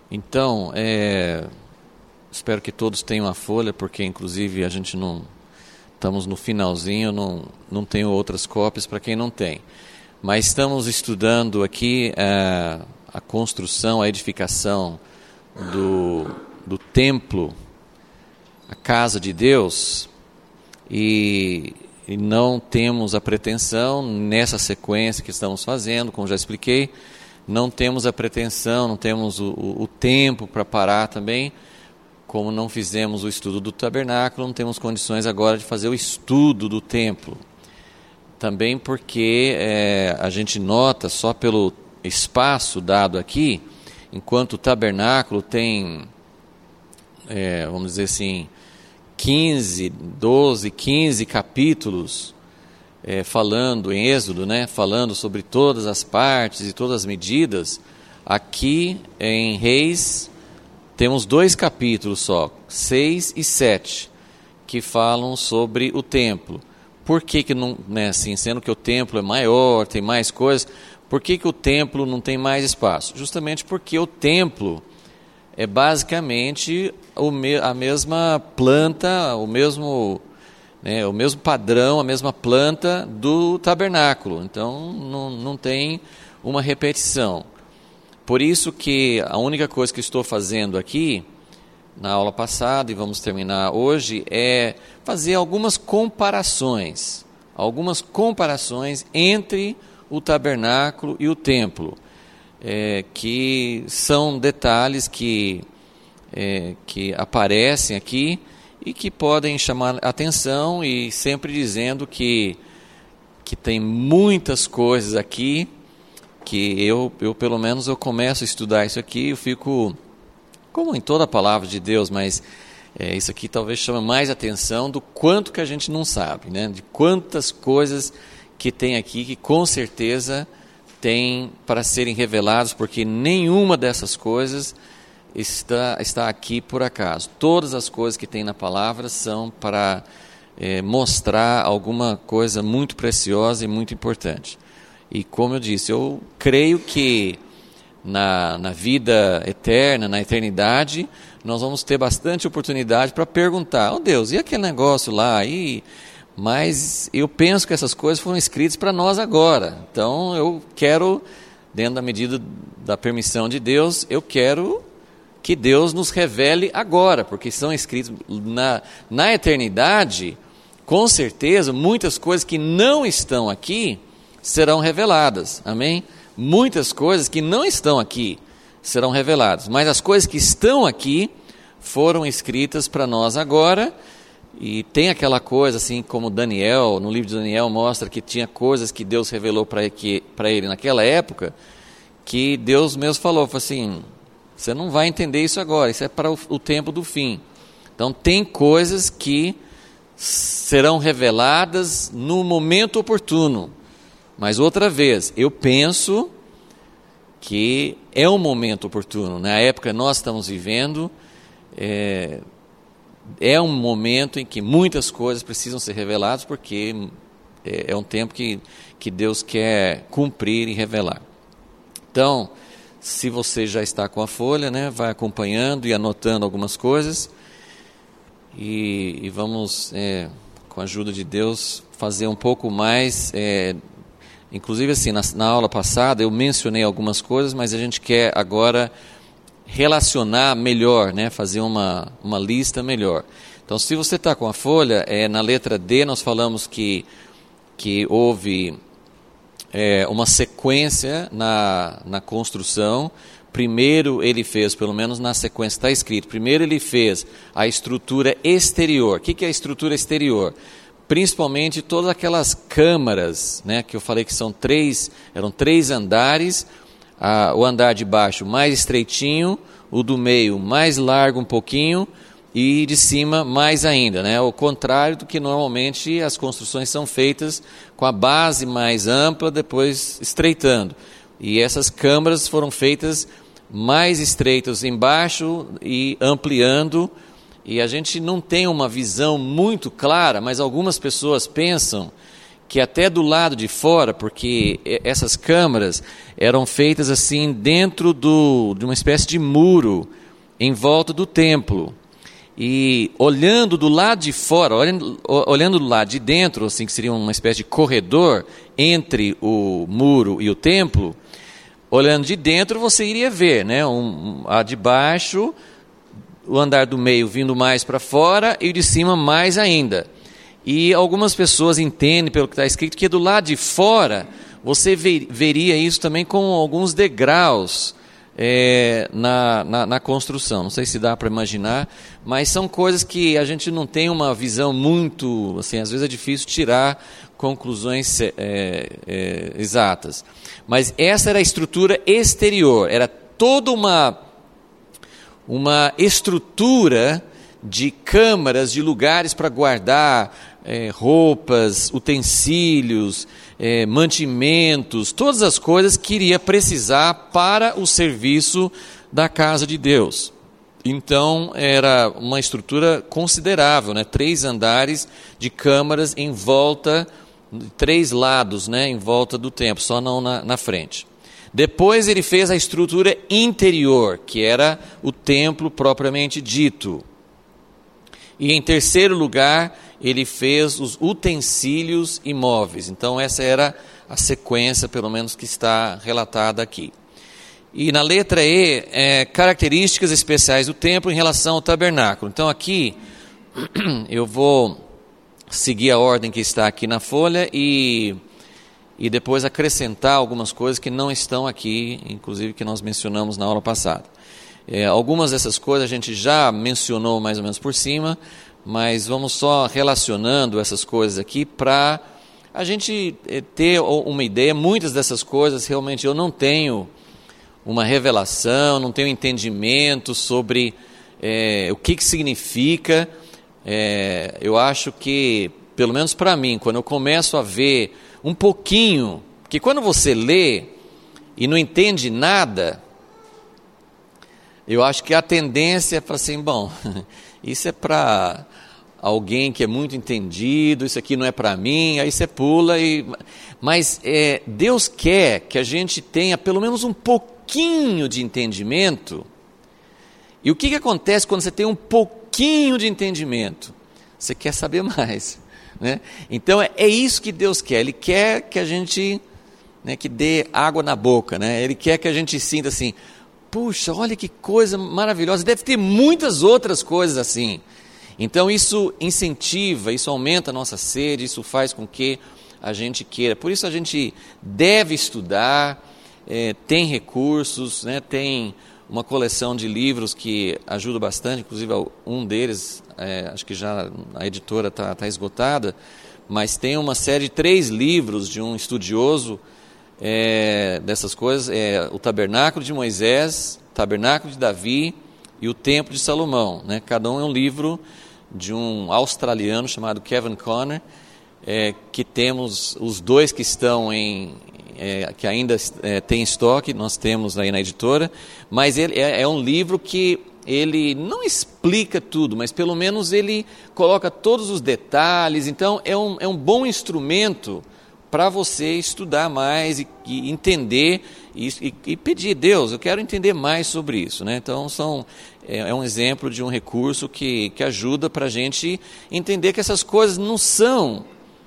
Então, espero que todos tenham a folha, porque inclusive a gente não... Estamos no finalzinho, não tenho outras cópias para quem não tem. Mas estamos estudando aqui a construção, a edificação do templo, a casa de Deus, e não temos a pretensão, nessa sequência que estamos fazendo, como já expliquei, não temos a pretensão, não temos o tempo para parar também. Como não fizemos o estudo do tabernáculo, não temos condições agora de fazer o estudo do templo. Também porque a gente nota, só pelo espaço dado aqui, enquanto o tabernáculo tem, vamos dizer assim, 12, 15 capítulos, falando em Êxodo, falando sobre todas as partes e todas as medidas, aqui em Reis temos 2 capítulos só, 6 e 7, que falam sobre o templo. Por que não, assim, sendo que o templo é maior, tem mais coisas, por que o templo não tem mais espaço? Justamente porque o templo é basicamente a mesma planta, o mesmo padrão, a mesma planta do tabernáculo. Então não tem uma repetição. Por isso que a única coisa que estou fazendo aqui, na aula passada, e vamos terminar hoje, é fazer algumas comparações entre o tabernáculo e o templo, que são detalhes que aparecem aqui e que podem chamar atenção, e sempre dizendo que tem muitas coisas aqui, que eu pelo menos eu começo a estudar isso aqui, eu fico, como em toda a palavra de Deus, mas isso aqui talvez chame mais atenção do quanto que a gente não sabe, de quantas coisas que tem aqui, que com certeza tem para serem reveladas, porque nenhuma dessas coisas está aqui por acaso. Todas as coisas que tem na palavra são para mostrar alguma coisa muito preciosa e muito importante. E como eu disse, eu creio que na vida eterna, na eternidade, nós vamos ter bastante oportunidade para perguntar: oh Deus, e aquele negócio lá? Mas eu penso que essas coisas foram escritas para nós agora. Então eu quero, dentro da medida da permissão de Deus, eu quero que Deus nos revele agora, porque são escritos na eternidade. Com certeza, muitas coisas que não estão aqui serão reveladas, amém? Muitas coisas que não estão aqui serão reveladas, mas as coisas que estão aqui foram escritas para nós agora. E tem aquela coisa, assim como Daniel, no livro de Daniel mostra que tinha coisas que Deus revelou para ele naquela época, que Deus mesmo falou assim: você não vai entender isso agora, isso é para o tempo do fim. Então tem coisas que serão reveladas no momento oportuno. Mas outra vez, eu penso que é um momento oportuno. Na época que nós estamos vivendo, é um momento em que muitas coisas precisam ser reveladas, porque é um tempo que Deus quer cumprir e revelar. Então, se você já está com a folha, vai acompanhando e anotando algumas coisas, e vamos, com a ajuda de Deus, fazer um pouco mais. Inclusive, assim, na aula passada eu mencionei algumas coisas, mas a gente quer agora relacionar melhor, fazer uma lista melhor. Então, se você está com a folha, na letra D nós falamos que houve uma sequência na construção. Primeiro ele fez, pelo menos na sequência está escrito, primeiro ele fez a estrutura exterior. O que é a estrutura exterior? Principalmente todas aquelas câmaras, que eu falei que eram 3 andares, o andar de baixo mais estreitinho, o do meio mais largo um pouquinho, e de cima mais ainda, ao contrário do que normalmente as construções são feitas, com a base mais ampla, depois estreitando. E essas câmaras foram feitas mais estreitas embaixo e ampliando. E a gente não tem uma visão muito clara, mas algumas pessoas pensam que até do lado de fora, porque essas câmaras eram feitas assim dentro de uma espécie de muro em volta do templo. E olhando do lado de fora, olhando do lado de dentro, assim, que seria uma espécie de corredor entre o muro e o templo, olhando de dentro você iria ver, né, a de baixo, o andar do meio vindo mais para fora e o de cima mais ainda. E algumas pessoas entendem, pelo que está escrito, que do lado de fora você veria isso também com alguns degraus na construção. Não sei se dá para imaginar, mas são coisas que a gente não tem uma visão muito, assim, às vezes é difícil tirar conclusões exatas. Mas essa era a estrutura exterior, era toda uma estrutura de câmaras, de lugares para guardar roupas, utensílios, mantimentos, todas as coisas que iria precisar para o serviço da casa de Deus. Então era uma estrutura considerável, né? 3 andares de câmaras em volta, 3 lados, né? Em volta do templo, só não na frente. Depois ele fez a estrutura interior, que era o templo propriamente dito. E em terceiro lugar, ele fez os utensílios e móveis. Então essa era a sequência, pelo menos, que está relatada aqui. E na letra E, características especiais do templo em relação ao tabernáculo. Então aqui, eu vou seguir a ordem que está aqui na folha e depois acrescentar algumas coisas que não estão aqui, inclusive que nós mencionamos na aula passada. Algumas dessas coisas a gente já mencionou mais ou menos por cima, mas vamos só relacionando essas coisas aqui para a gente ter uma ideia. Muitas dessas coisas realmente eu não tenho uma revelação, não tenho entendimento sobre o que significa. Eu acho que, pelo menos para mim, quando eu começo a ver um pouquinho, porque quando você lê e não entende nada, eu acho que a tendência é para assim, bom, isso é para alguém que é muito entendido, isso aqui não é para mim, aí você pula. Mas Deus quer que a gente tenha pelo menos um pouquinho de entendimento. E o que acontece quando você tem um pouquinho de entendimento? Você quer saber mais, né? Então é isso que Deus quer. Ele quer que a gente, né, que dê água na boca, né? Ele quer que a gente sinta assim, puxa, olha que coisa maravilhosa, deve ter muitas outras coisas assim. Então isso incentiva, isso aumenta a nossa sede, isso faz com que a gente queira. Por isso a gente deve estudar, tem recursos, né, tem uma coleção de livros que ajuda bastante, inclusive um deles, acho que já a editora está esgotada, mas tem uma série de 3 livros de um estudioso dessas coisas, o Tabernáculo de Moisés, o Tabernáculo de Davi e o Templo de Salomão, né? Cada um é um livro de um australiano chamado Kevin Conner, que temos os 2 que estão que ainda tem estoque, nós temos aí na editora, mas ele é um livro que ele não explica tudo, mas pelo menos ele coloca todos os detalhes. Então é um bom instrumento para você estudar mais e entender e pedir, Deus, eu quero entender mais sobre isso, né? Então é um exemplo de um recurso que ajuda para a gente entender que essas coisas não são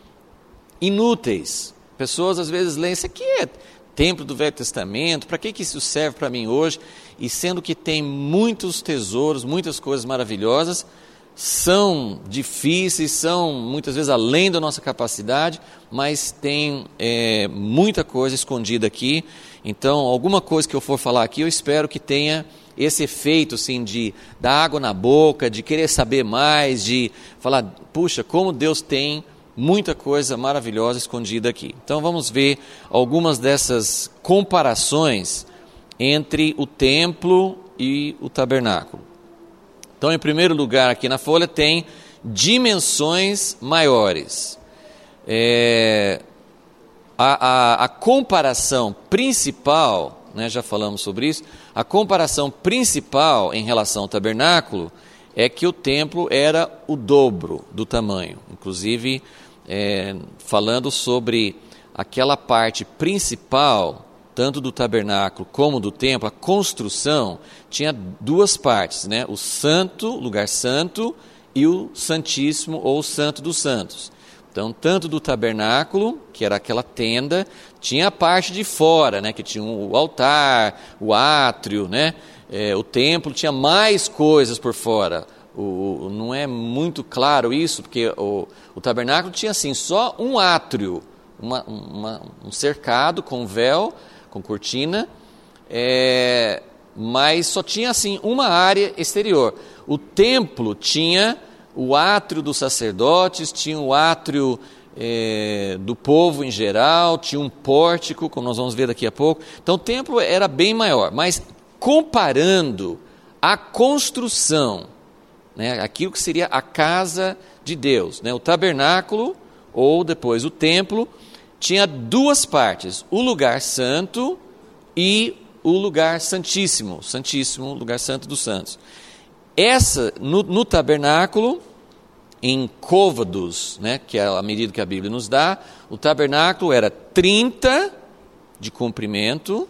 inúteis. Pessoas às vezes leem, isso aqui é templo do Velho Testamento, para que isso serve para mim hoje? E sendo que tem muitos tesouros, muitas coisas maravilhosas, são difíceis, são muitas vezes além da nossa capacidade, mas tem muita coisa escondida aqui. Então, alguma coisa que eu for falar aqui, eu espero que tenha esse efeito assim, de dar água na boca, de querer saber mais, de falar, puxa, como Deus tem muita coisa maravilhosa escondida aqui. Então vamos ver algumas dessas comparações entre o templo e o tabernáculo. Então, em primeiro lugar, aqui na folha tem dimensões maiores. A comparação principal, né, já falamos sobre isso, a comparação principal em relação ao tabernáculo é que o templo era o dobro do tamanho. Inclusive, falando sobre aquela parte principal, tanto do tabernáculo como do templo. A construção tinha duas partes, né? O santo, lugar santo, e o santíssimo ou o santo dos santos. Então, tanto do tabernáculo, que era aquela tenda, tinha a parte de fora, né? Que tinha o altar, o átrio, né? O templo tinha mais coisas por fora. Não é muito claro isso, porque o tabernáculo tinha assim, só um átrio, um cercado com véu, com cortina, mas só tinha assim uma área exterior. O templo tinha o átrio dos sacerdotes, tinha o átrio do povo em geral, tinha um pórtico, como nós vamos ver daqui a pouco. Então o templo era bem maior, mas comparando a construção, né, aquilo que seria a casa de Deus, né, o tabernáculo ou depois o templo, tinha duas partes, o lugar santo e o lugar santíssimo, lugar santo dos santos. No tabernáculo, em côvados, né, que é a medida que a Bíblia nos dá, o tabernáculo era 30 de comprimento,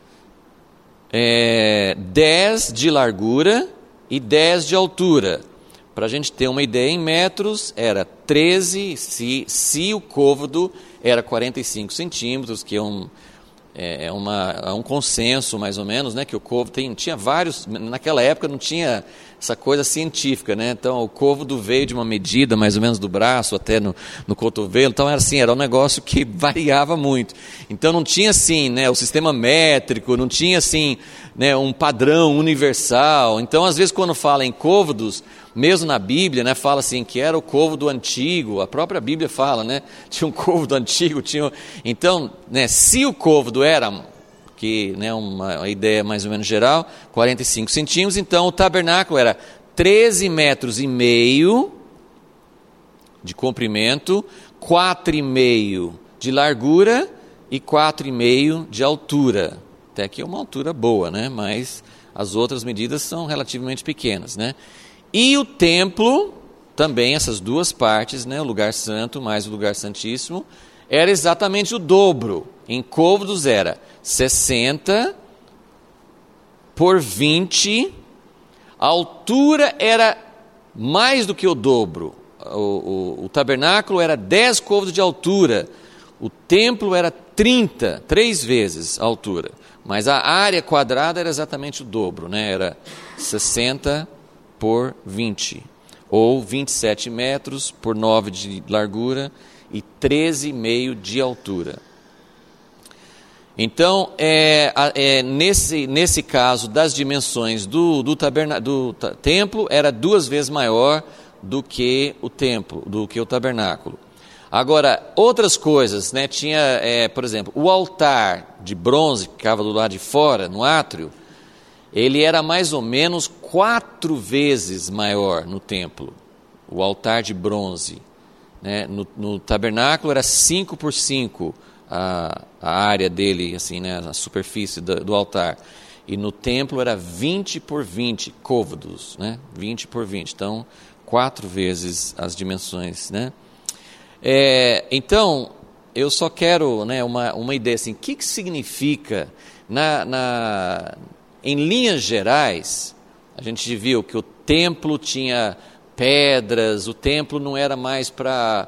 10 de largura e 10 de altura. Para a gente ter uma ideia, em metros, era 13, se o côvado era 45 centímetros, que é um consenso, mais ou menos, né, que o côvado tinha vários, naquela época não tinha essa coisa científica, né, então o côvado veio de uma medida, mais ou menos do braço até no cotovelo, então era um negócio que variava muito, então não tinha assim, né, o sistema métrico, não tinha assim, né, um padrão universal. Então às vezes quando fala em côvados, mesmo na Bíblia, né, fala assim que era o côvado antigo, a própria Bíblia fala, né, tinha um côvado antigo, então, né, se o côvado era, né, uma ideia mais ou menos geral, 45 centímetros, então o tabernáculo era 13 metros e meio de comprimento, 4,5 de largura e 4,5 de altura. Até que é uma altura boa, né, mas as outras medidas são relativamente pequenas, né. E o templo, também essas duas partes, né, o lugar santo mais o lugar santíssimo, era exatamente o dobro. Em côvados era 60 por 20, a altura era mais do que o dobro. O tabernáculo era 10 côvados de altura, o templo era 30, 3 vezes a altura. Mas a área quadrada era exatamente o dobro, né, era 60 por 20, ou 27 metros por 9 de largura e 13,5 de altura. Então, nesse caso das dimensões do templo, era 2 vezes maior do que o templo, do que o tabernáculo. Agora, outras coisas, né, tinha, por exemplo, o altar de bronze que ficava do lado de fora, no átrio, ele era mais ou menos 4 vezes maior no templo, o altar de bronze, né? No tabernáculo era 5 por 5 a área dele, assim, né? A superfície do altar, e no templo era 20 por 20 côvados, né? 20 por 20, então 4 vezes as dimensões, né? Então, eu só quero, né, uma ideia assim, o que significa em linhas gerais. A gente viu que o templo tinha pedras, o templo não era mais para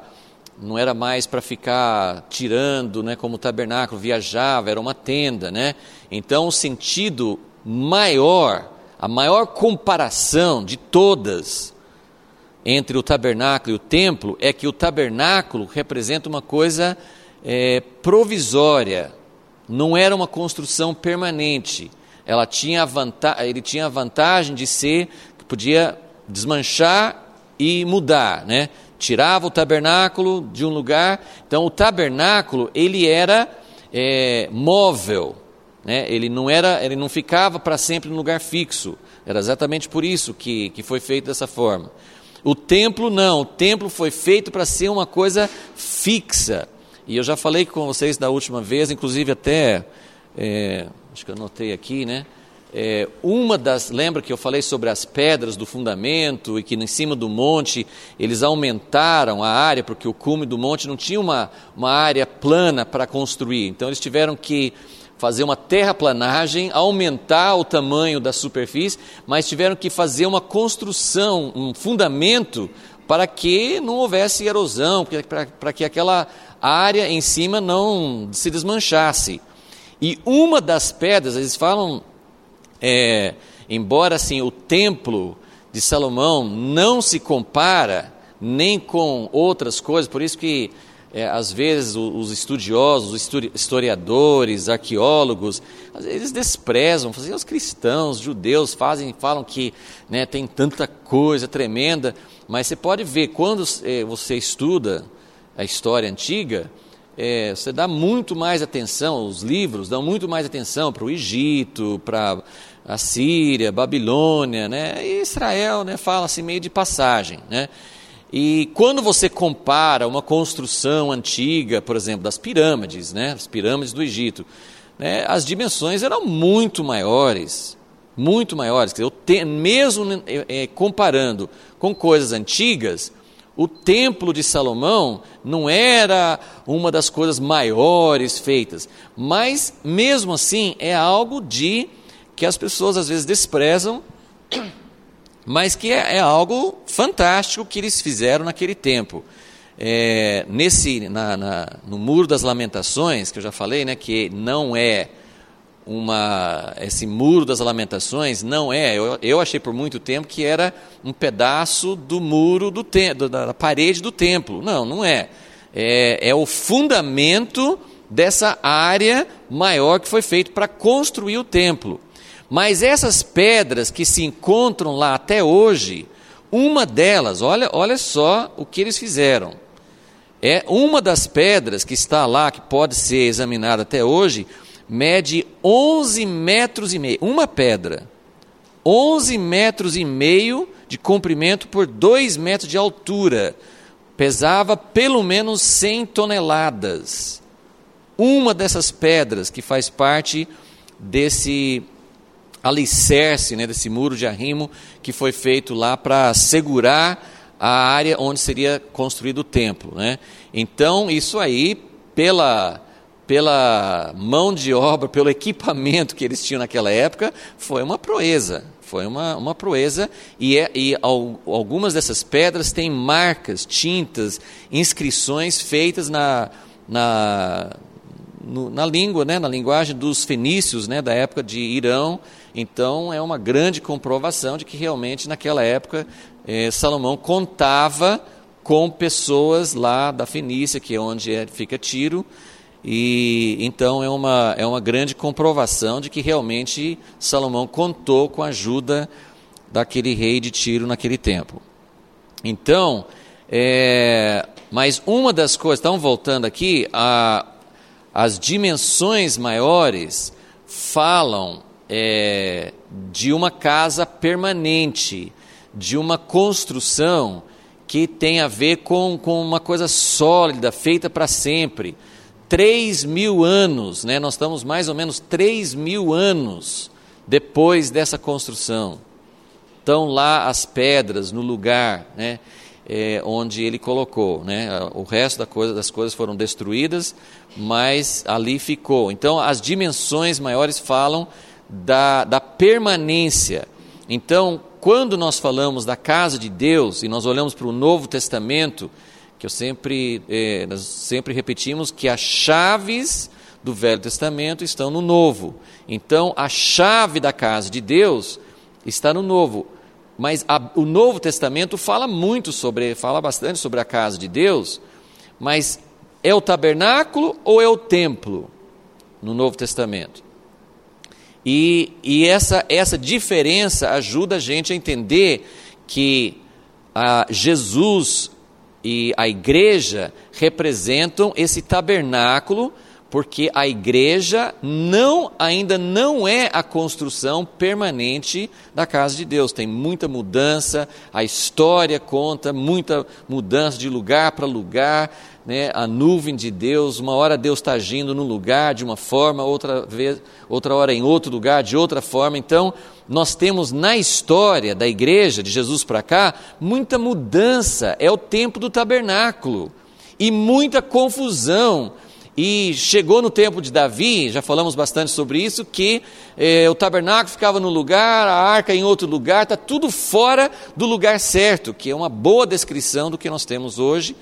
ficar tirando, né, como o tabernáculo viajava, era uma tenda, né? Então o sentido maior, a maior comparação de todas entre o tabernáculo e o templo é que o tabernáculo representa uma coisa provisória, não era uma construção permanente. Ele tinha a vantagem de ser, que podia desmanchar e mudar, né? Tirava o tabernáculo de um lugar, então o tabernáculo ele era móvel, né? Ele não ficava para sempre num lugar fixo. Era exatamente por isso que foi feito dessa forma. O templo não, o templo foi feito para ser uma coisa fixa. E eu já falei com vocês da última vez, inclusive até acho que eu anotei aqui, né? Lembra que eu falei sobre as pedras do fundamento e que em cima do monte eles aumentaram a área, porque o cume do monte não tinha uma área plana para construir, então eles tiveram que fazer uma terraplanagem, aumentar o tamanho da superfície, mas tiveram que fazer uma construção, um fundamento, para que não houvesse erosão, para que aquela área em cima não se desmanchasse. E uma das pedras, eles falam, embora assim o templo de Salomão não se compara nem com outras coisas, por isso que às vezes os estudiosos, os historiadores, arqueólogos, eles desprezam, os cristãos, os judeus falam que, né, tem tanta coisa tremenda, mas você pode ver, quando você estuda a história antiga, você dá muito mais atenção, os livros dão muito mais atenção para o Egito, para a Síria, Babilônia, né, e Israel, né, fala assim meio de passagem, né? E quando você compara uma construção antiga, por exemplo, das pirâmides, né, as pirâmides do Egito, né, as dimensões eram muito maiores, muito maiores. Quer dizer, mesmo comparando com coisas antigas, o Templo de Salomão não era uma das coisas maiores feitas, mas mesmo assim é algo que as pessoas às vezes desprezam, mas que é algo fantástico que eles fizeram naquele tempo. No Muro das Lamentações, que eu já falei, né, que não é esse Muro das Lamentações, não é, eu achei por muito tempo que era um pedaço do muro da parede do templo. Não é. É o fundamento dessa área maior que foi feito para construir o templo. Mas essas pedras que se encontram lá até hoje, uma delas, olha só o que eles fizeram. Uma das pedras que está lá, que pode ser examinada até hoje, mede 11 metros e meio. Uma pedra, 11 metros e meio de comprimento por 2 metros de altura. Pesava pelo menos 100 toneladas. Uma dessas pedras que faz parte desse alicerce, né, desse muro de arrimo que foi feito lá para segurar a área onde seria construído o templo, né? Então, isso aí, pela mão de obra, pelo equipamento que eles tinham naquela época, foi uma proeza. Foi uma proeza, e algumas dessas pedras têm marcas, tintas, inscrições feitas na língua, né, na linguagem dos fenícios, né, da época de Irão. Então é uma grande comprovação de que realmente naquela época Salomão contava com pessoas lá da Fenícia, que é onde fica Tiro, e então é uma grande comprovação de que realmente Salomão contou com a ajuda daquele rei de Tiro naquele tempo. Então, mas uma das coisas, então voltando aqui, as dimensões maiores falam de uma casa permanente, de uma construção que tem a ver com uma coisa sólida, feita para sempre. 3.000 anos, né? Nós estamos mais ou menos 3.000 anos depois dessa construção. Estão lá as pedras no lugar, né, onde ele colocou, né? O resto das coisas foram destruídas, mas ali ficou. Então as dimensões maiores falam da permanência. Então, quando nós falamos da casa de Deus e nós olhamos para o Novo Testamento, que nós sempre repetimos que as chaves do Velho Testamento estão no Novo. Então, a chave da casa de Deus está no Novo. Mas o Novo Testamento fala bastante sobre a casa de Deus, mas é o tabernáculo ou é o templo no Novo Testamento? E essa diferença ajuda a gente a entender que Jesus e a igreja representam esse tabernáculo, porque a igreja ainda não é a construção permanente da casa de Deus. Tem muita mudança, a história conta, muita mudança de lugar para lugar, né? A nuvem de Deus, uma hora Deus está agindo num lugar de uma forma, outra hora em outro lugar de outra forma. Então, nós temos na história da igreja, de Jesus para cá, muita mudança. É o tempo do tabernáculo e muita confusão. E chegou no tempo de Davi, já falamos bastante sobre isso, que o tabernáculo ficava num lugar, a arca em outro lugar, está tudo fora do lugar certo, que é uma boa descrição do que nós temos hoje,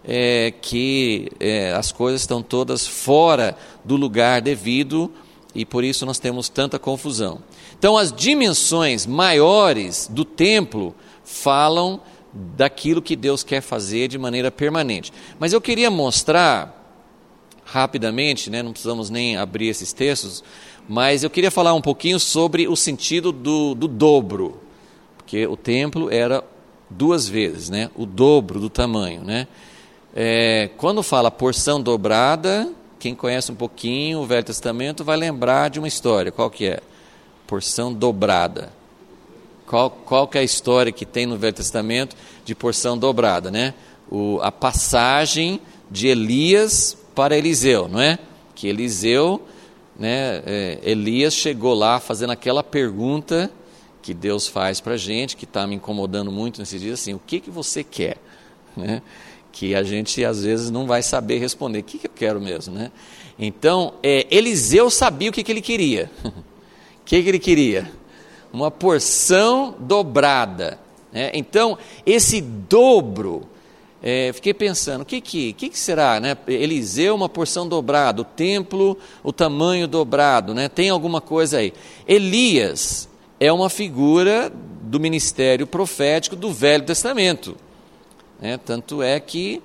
que as coisas estão todas fora do lugar devido, e por isso nós temos tanta confusão. Então, as dimensões maiores do templo falam daquilo que Deus quer fazer de maneira permanente. Mas eu queria mostrar rapidamente, né, não precisamos nem abrir esses textos, mas eu queria falar um pouquinho sobre o sentido do dobro, porque o templo era 2 vezes, né, o dobro do tamanho, né? Quando fala porção dobrada, quem conhece um pouquinho o Velho Testamento vai lembrar de uma história. Qual que é? Porção dobrada. Qual que é a história que tem no Velho Testamento de porção dobrada, né? A passagem de Elias para Eliseu, não é? Que Eliseu, né, Elias chegou lá fazendo aquela pergunta que Deus faz para a gente, que está me incomodando muito nesses dias, assim, o que você quer? Né? Que a gente às vezes não vai saber responder, o que eu quero mesmo, né? Então, Eliseu sabia o que ele queria. O que ele queria? Uma porção dobrada, né? Então, esse dobro, fiquei pensando, o que será, né? Eliseu, uma porção dobrada, o templo, o tamanho dobrado, né? Tem alguma coisa aí. Elias é uma figura do ministério profético do Velho Testamento, né? Tanto é que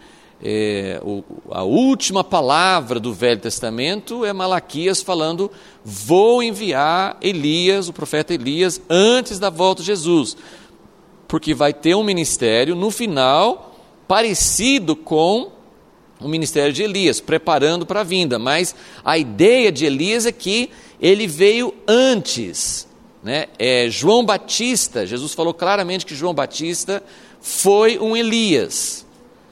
a última palavra do Velho Testamento é Malaquias falando, vou enviar Elias, o profeta Elias, antes da volta de Jesus, porque vai ter um ministério no final parecido com o ministério de Elias, preparando para a vinda, mas a ideia de Elias é que ele veio antes, né? João Batista, Jesus falou claramente que João Batista foi um Elias.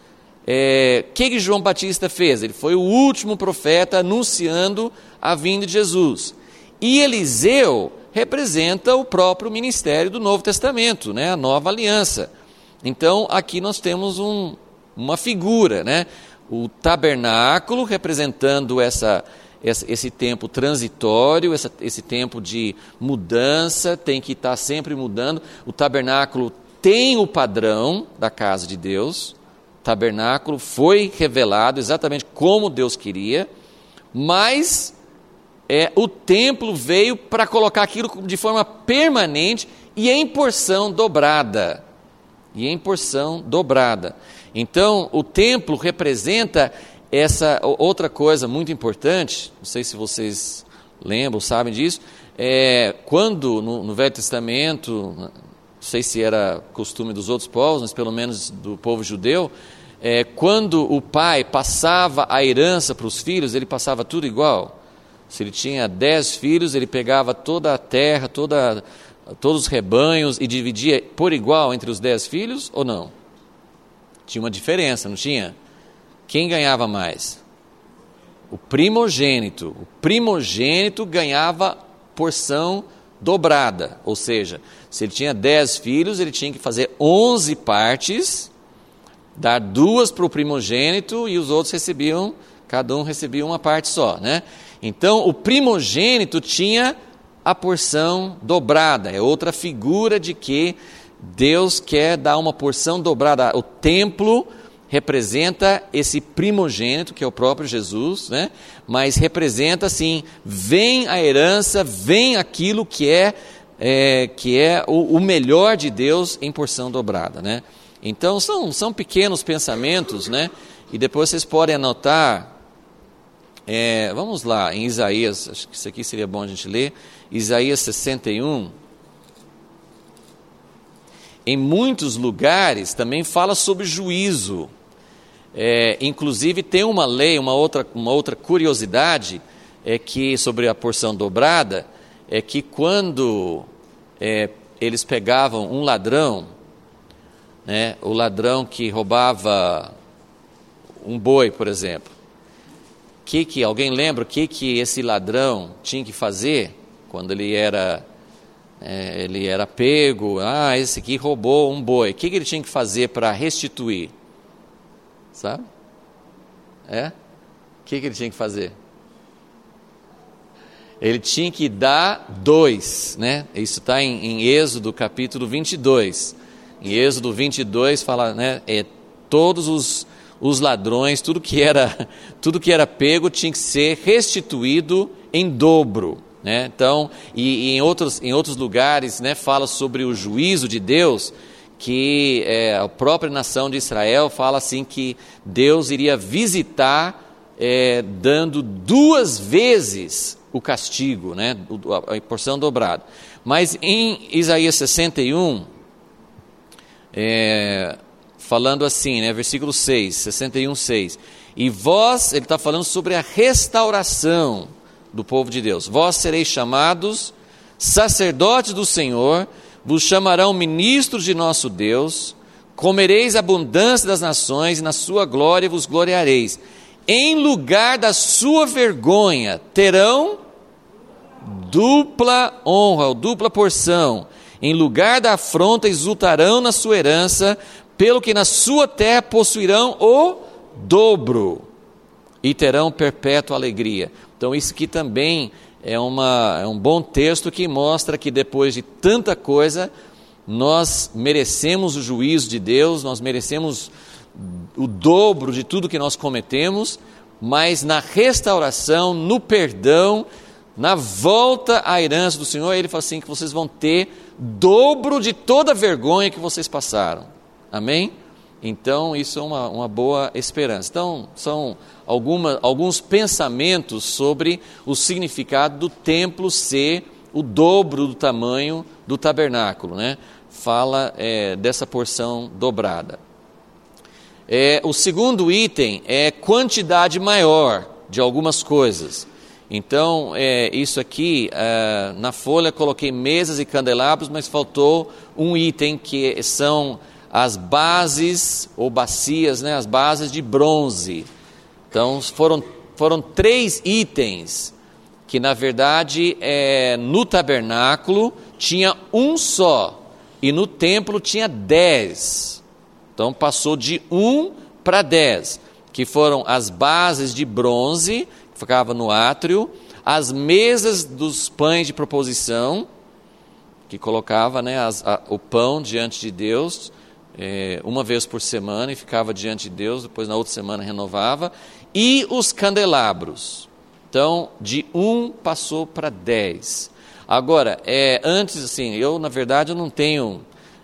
Que João Batista fez? Ele foi o último profeta anunciando a vinda de Jesus. E Eliseu representa o próprio ministério do Novo Testamento, né? A nova aliança. Então, aqui nós temos uma figura, né? O tabernáculo representando esse tempo transitório, esse tempo de mudança, tem que estar sempre mudando. O tabernáculo tem o padrão da casa de Deus, o tabernáculo foi revelado exatamente como Deus queria, mas o templo veio para colocar aquilo de forma permanente e em porção dobrada. Então, o templo representa essa outra coisa muito importante, não sei se vocês lembram, sabem disso, quando no Velho Testamento, não sei se era costume dos outros povos, mas pelo menos do povo judeu, quando o pai passava a herança para os filhos, ele passava tudo igual. Se ele tinha 10 filhos, ele pegava toda a terra, todos os rebanhos e dividia por igual entre os 10 filhos ou não? Tinha uma diferença, não tinha? Quem ganhava mais? O primogênito. O primogênito ganhava porção dobrada, ou seja, se ele tinha 10 filhos, ele tinha que fazer 11 partes, dar 2 para o primogênito e os outros cada um recebia uma parte só, né? Então, o primogênito tinha a porção dobrada, é outra figura de que Deus quer dar uma porção dobrada. O templo representa esse primogênito, que é o próprio Jesus, né? Mas representa assim, vem a herança, vem aquilo que é o melhor de Deus em porção dobrada, né? Então são pequenos pensamentos, né? E depois vocês podem anotar, vamos lá, em Isaías, acho que isso aqui seria bom a gente ler, Isaías 61, em muitos lugares também fala sobre juízo. Inclusive tem uma lei, uma outra curiosidade, que sobre a porção dobrada, é que quando eles pegavam um ladrão, né, o ladrão que roubava um boi, por exemplo, alguém lembra o que esse ladrão tinha que fazer quando ele era pego? Esse aqui roubou um boi. O que ele tinha que fazer para restituir? Sabe? O que ele tinha que fazer? Ele tinha que dar 2, né? Isso está em Êxodo capítulo 22. Em Êxodo 22 fala, né? Todos os ladrões, tudo que era pego tinha que ser restituído em dobro, né? Então, e em outros lugares, né, fala sobre o juízo de Deus, que a própria nação de Israel fala assim que Deus iria visitar dando 2 vezes o castigo, né, a porção dobrada. Mas em Isaías 61, falando assim, né, versículo 6, 61, 6, e vós, ele está falando sobre a restauração do povo de Deus, vós sereis chamados sacerdotes do Senhor, vos chamarão ministros de nosso Deus, comereis a abundância das nações, e na sua glória vos gloriareis. Em lugar da sua vergonha terão dupla honra, ou dupla porção. Em lugar da afronta exultarão na sua herança, pelo que na sua terra possuirão o dobro, e terão perpétua alegria. Então isso aqui também é um bom texto que mostra que depois de tanta coisa, nós merecemos o juízo de Deus, nós merecemos o dobro de tudo que nós cometemos, mas na restauração, no perdão, na volta à herança do Senhor, ele fala assim, que vocês vão ter dobro de toda a vergonha que vocês passaram. Amém? Então isso é uma boa esperança. Então são alguns pensamentos sobre o significado do templo ser o dobro do tamanho do tabernáculo, né? Fala dessa porção dobrada. O segundo item é quantidade maior de algumas coisas. Então, isso aqui, na folha coloquei mesas e candelabros, mas faltou um item que são as bases ou bacias, né, as bases de bronze. Então, foram 3 itens que, na verdade, no tabernáculo tinha um só e no templo tinha 10. Então, passou de 1 para 10, que foram as bases de bronze, que ficava no átrio, as mesas dos pães de proposição, que colocava, né, o pão diante de Deus, uma vez por semana, e ficava diante de Deus, depois na outra semana renovava, e os candelabros. Então, de 1 passou para 10. Agora, antes, assim, na verdade, eu não tenho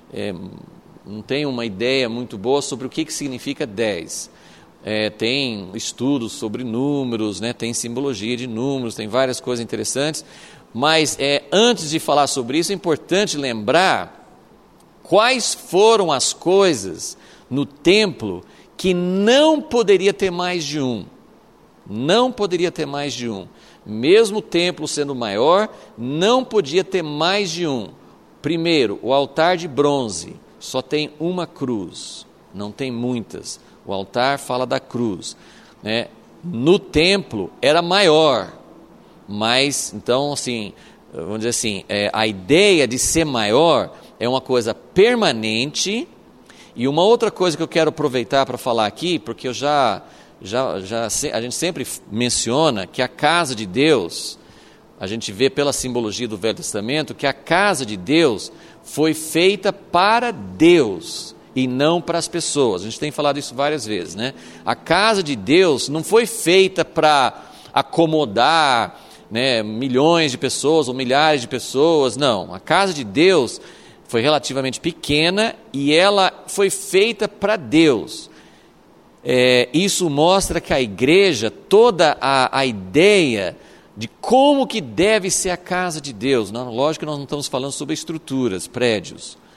uma ideia muito boa sobre o que significa 10. Tem estudos sobre números, né, tem simbologia de números, tem várias coisas interessantes, mas antes de falar sobre isso, é importante lembrar quais foram as coisas no templo que não poderia ter mais de um. Não poderia ter mais de um. Mesmo o templo sendo maior, não podia ter mais de um. Primeiro, o altar de bronze, só tem uma cruz, não tem muitas. O altar fala da cruz, né? No templo era maior, mas, então, assim, vamos dizer assim, a ideia de ser maior é uma coisa permanente. E uma outra coisa que eu quero aproveitar para falar aqui, porque a gente sempre menciona que a casa de Deus, a gente vê pela simbologia do Velho Testamento, que a casa de Deus foi feita para Deus e não para as pessoas. A gente tem falado isso várias vezes, né? A casa de Deus não foi feita para acomodar, né, milhões de pessoas ou milhares de pessoas, não. A casa de Deus foi relativamente pequena e ela foi feita para Deus. Isso mostra que a igreja, toda a ideia de como que deve ser a casa de Deus, não, lógico que nós não estamos falando sobre estruturas, prédios,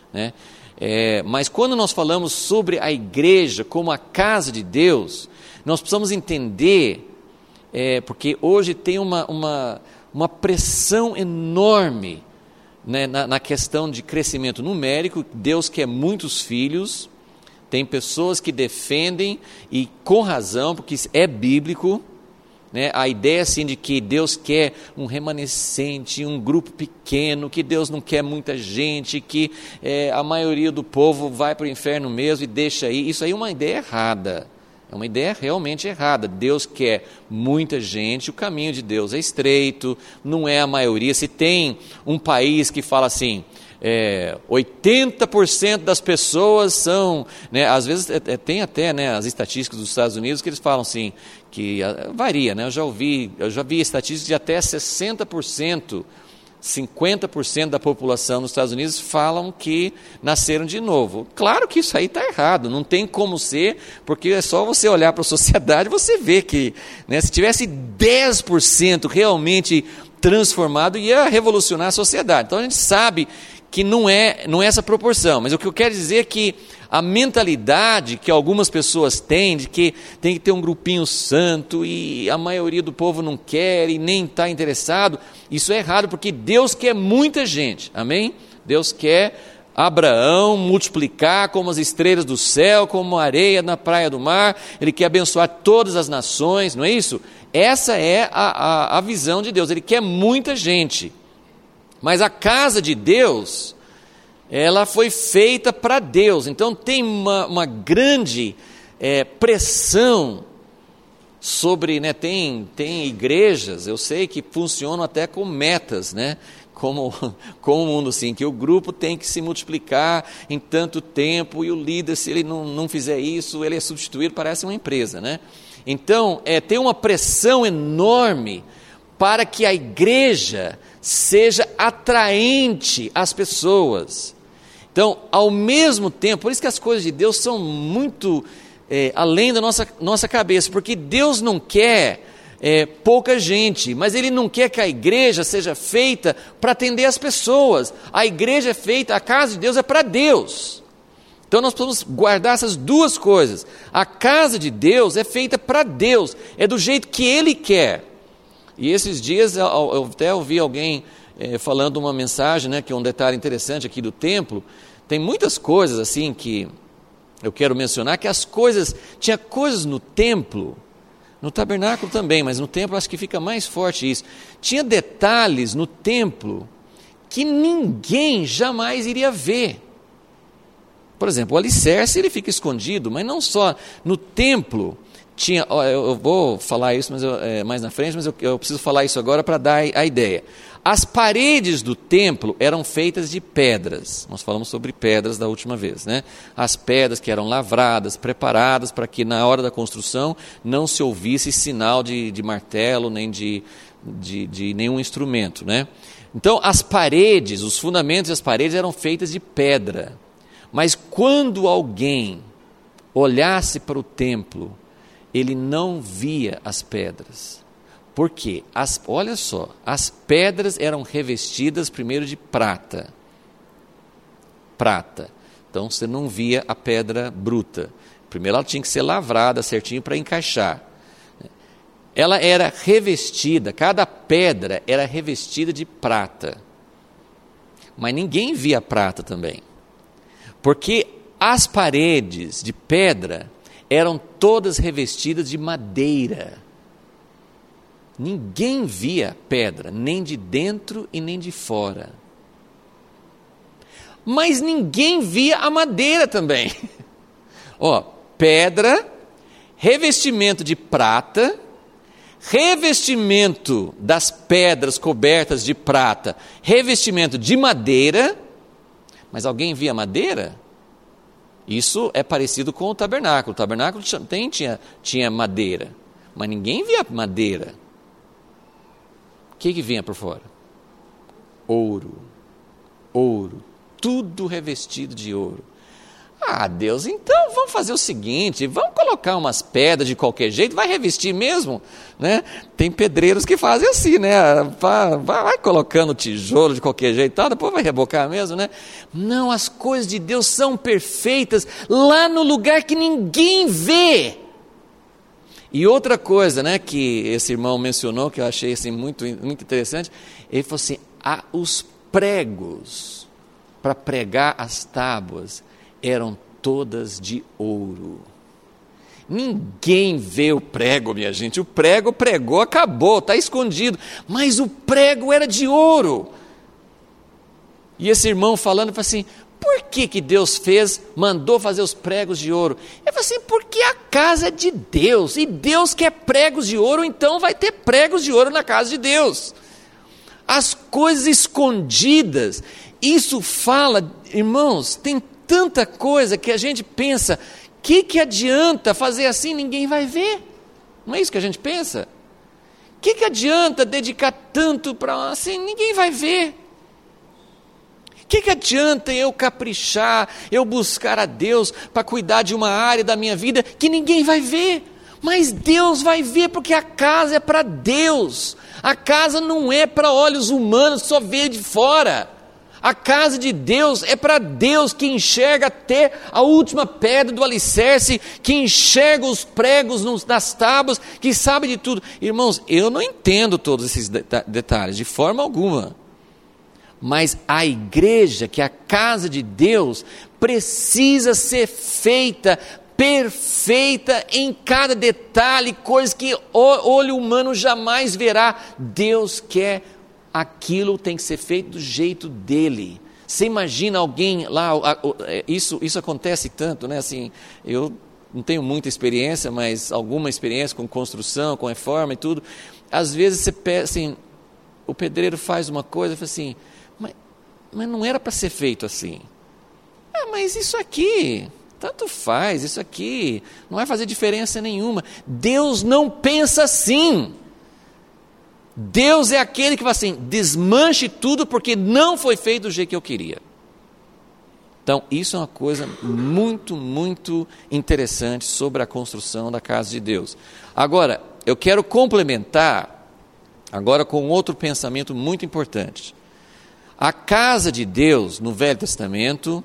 né? Mas quando nós falamos sobre a igreja como a casa de Deus, nós precisamos entender, porque hoje tem uma pressão enorme, né, na questão de crescimento numérico. Deus quer muitos filhos, tem pessoas que defendem, e com razão, porque isso é bíblico, né? A ideia assim de que Deus quer um remanescente, um grupo pequeno, que Deus não quer muita gente, que a maioria do povo vai para o inferno mesmo e deixa aí, isso aí é uma ideia errada, é uma ideia realmente errada. Deus quer muita gente, o caminho de Deus é estreito, não é a maioria. Se tem um país que fala assim, 80% das pessoas são, né, às vezes tem até, né, as estatísticas dos Estados Unidos que eles falam assim, que varia, né, eu já vi estatísticas de até 60%, 50% da população nos Estados Unidos falam que nasceram de novo. Claro que isso aí está errado, não tem como ser, porque é só você olhar para a sociedade, você vê que, né, se tivesse 10% realmente transformado, ia revolucionar a sociedade. Então a gente sabe que não é essa proporção, mas o que eu quero dizer é que a mentalidade que algumas pessoas têm, de que tem que ter um grupinho santo e a maioria do povo não quer e nem está interessado, isso é errado, porque Deus quer muita gente, amém? Deus quer Abraão multiplicar como as estrelas do céu, como a areia na praia do mar, Ele quer abençoar todas as nações, não é isso? Essa é a visão de Deus, Ele quer muita gente. Mas a casa de Deus, ela foi feita para Deus, então tem uma grande pressão sobre, né, tem igrejas, eu sei que funcionam até com metas, né, como o mundo assim, que o grupo tem que se multiplicar em tanto tempo, e o líder, se ele não fizer isso, ele é substituído, parece uma empresa, né? Então, tem uma pressão enorme para que a igreja seja atraente às pessoas. Então, ao mesmo tempo, por isso que as coisas de Deus são muito além da nossa cabeça, porque Deus não quer pouca gente, mas Ele não quer que a igreja seja feita para atender as pessoas. A igreja é feita, a casa de Deus é para Deus. Então nós precisamos guardar essas duas coisas. A casa de Deus é feita para Deus, é do jeito que Ele quer. E esses dias eu até ouvi alguém falando uma mensagem, né, que é um detalhe interessante aqui do templo. Tem muitas coisas assim que eu quero mencionar, que tinha coisas no templo, no tabernáculo também, mas no templo acho que fica mais forte isso. Tinha detalhes no templo que ninguém jamais iria ver. Por exemplo, o alicerce, ele fica escondido, mas não só no templo. Eu vou falar isso mais na frente, mas eu preciso falar isso agora para dar a ideia. As paredes do templo eram feitas de pedras. Nós falamos sobre pedras da última vez, né? As pedras que eram lavradas, preparadas para que na hora da construção não se ouvisse sinal de martelo, nem de nenhum instrumento, né? Então as paredes, os fundamentos das paredes eram feitas de pedra. Mas quando alguém olhasse para o templo, ele não via as pedras. Por quê? Olha só, as pedras eram revestidas primeiro de prata. Prata. Então você não via a pedra bruta. Primeiro ela tinha que ser lavrada certinho para encaixar. Ela era revestida, cada pedra era revestida de prata. Mas ninguém via prata também. Porque as paredes de pedra eram todas revestidas de madeira. Ninguém via pedra, nem de dentro e nem de fora. Mas ninguém via a madeira também. Pedra, revestimento de prata, revestimento das pedras cobertas de prata, revestimento de madeira. Mas alguém via madeira? Isso é parecido com o tabernáculo. O tabernáculo tinha madeira, mas ninguém via madeira. O que vinha por fora? Ouro, tudo revestido de ouro. Ah, Deus, então vamos fazer o seguinte, vamos colocar umas pedras de qualquer jeito, vai revestir mesmo, né? Tem pedreiros que fazem assim, né? Vai colocando tijolo de qualquer jeito, tá? Depois vai rebocar mesmo, né? Não, as coisas de Deus são perfeitas lá no lugar que ninguém vê. E outra coisa, né, que esse irmão mencionou, que eu achei assim, muito, muito interessante, ele falou assim, os pregos para pregar as tábuas eram todas de ouro. Ninguém vê o prego, minha gente. O prego pregou, acabou, está escondido. Mas o prego era de ouro. E esse irmão falando, falou assim, por que Deus mandou fazer os pregos de ouro? Ele falou assim, porque a casa é de Deus, e Deus quer pregos de ouro, então vai ter pregos de ouro na casa de Deus. As coisas escondidas, isso fala, irmãos, tem tanta coisa que a gente pensa, que adianta fazer assim, ninguém vai ver? Não é isso que a gente pensa? Que adianta dedicar tanto para assim, ninguém vai ver? Que adianta eu caprichar, eu buscar a Deus para cuidar de uma área da minha vida que ninguém vai ver? Mas Deus vai ver, porque a casa é para Deus. A casa não é para olhos humanos, só vê de fora. A casa de Deus é para Deus, que enxerga até a última pedra do alicerce, que enxerga os pregos nas tábuas, que sabe de tudo. Irmãos, eu não entendo todos esses detalhes, de forma alguma. Mas a igreja, que é a casa de Deus, precisa ser feita perfeita em cada detalhe, coisa que o olho humano jamais verá. Deus quer aquilo, tem que ser feito do jeito dele. Você imagina alguém lá, isso acontece tanto, né? Assim, eu não tenho muita experiência, mas alguma experiência com construção, com reforma e tudo. Às vezes você pensa assim, o pedreiro faz uma coisa e fala assim, mas não era para ser feito assim. Mas isso aqui, tanto faz, isso aqui não vai fazer diferença nenhuma. Deus não pensa assim. Deus é aquele que fala assim, desmanche tudo porque não foi feito do jeito que eu queria. Então, isso é uma coisa muito, muito interessante sobre a construção da casa de Deus. Agora, eu quero complementar agora com outro pensamento muito importante. A casa de Deus, no Velho Testamento,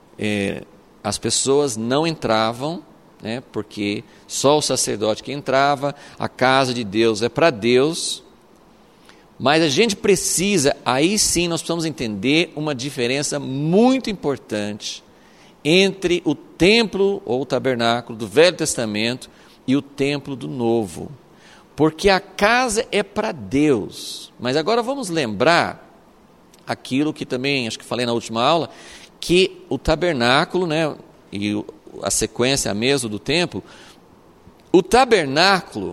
as pessoas não entravam, né, porque só o sacerdote que entrava, a casa de Deus é para Deus, mas a gente precisa, aí sim nós precisamos entender uma diferença muito importante entre o templo ou o tabernáculo do Velho Testamento e o templo do Novo, porque a casa é para Deus. Mas agora vamos lembrar aquilo que também, acho que falei na última aula, que o tabernáculo, né, e a sequência mesmo do templo, o tabernáculo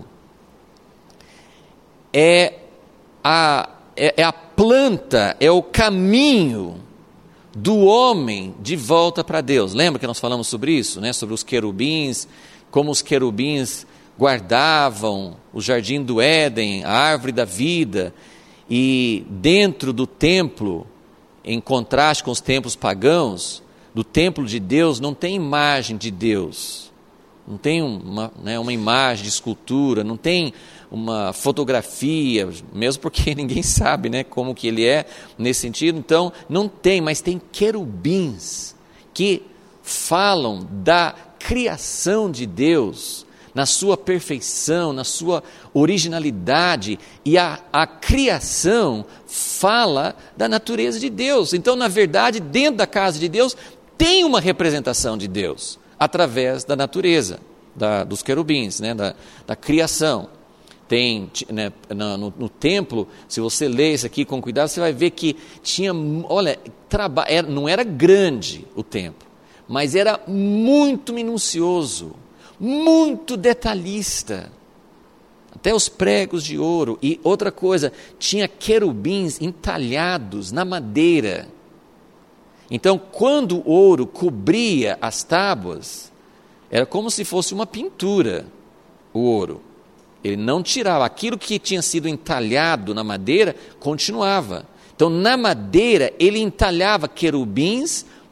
é a planta, é o caminho do homem de volta para Deus. Lembra que nós falamos sobre isso, né, sobre os querubins, como os querubins guardavam o jardim do Éden, a árvore da vida. E dentro do templo, em contraste com os templos pagãos, do templo de Deus não tem imagem de Deus, não tem uma imagem de escultura, não tem uma fotografia, mesmo porque ninguém sabe, né, como que ele é nesse sentido. Então não tem, mas tem querubins que falam da criação de Deus, na sua perfeição, na sua originalidade, e a criação fala da natureza de Deus. Então, na verdade, dentro da casa de Deus, tem uma representação de Deus, através da natureza, dos querubins, né, da criação. Tem, né, no templo, se você ler isso aqui com cuidado, você vai ver que tinha, olha, não era grande o templo, mas era muito minucioso, muito detalhista, até os pregos de ouro. E outra coisa, tinha querubins entalhados na madeira. Então, quando o ouro cobria as tábuas, era como se fosse uma pintura, o ouro. Ele não tirava, aquilo que tinha sido entalhado na madeira, continuava. Então, na madeira, ele entalhava querubins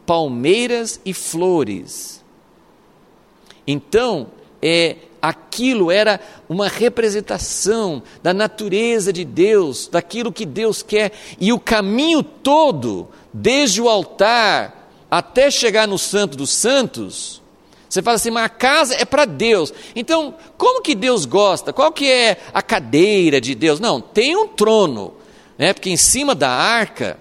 palmeiras e flores. Então, aquilo era uma representação da natureza de Deus, daquilo que Deus quer. E o caminho todo, desde o altar até chegar no Santo dos Santos, você fala assim, mas a casa é para Deus. Então, como que Deus gosta? Qual que é a cadeira de Deus? Não, tem um trono, né? Porque em cima da arca,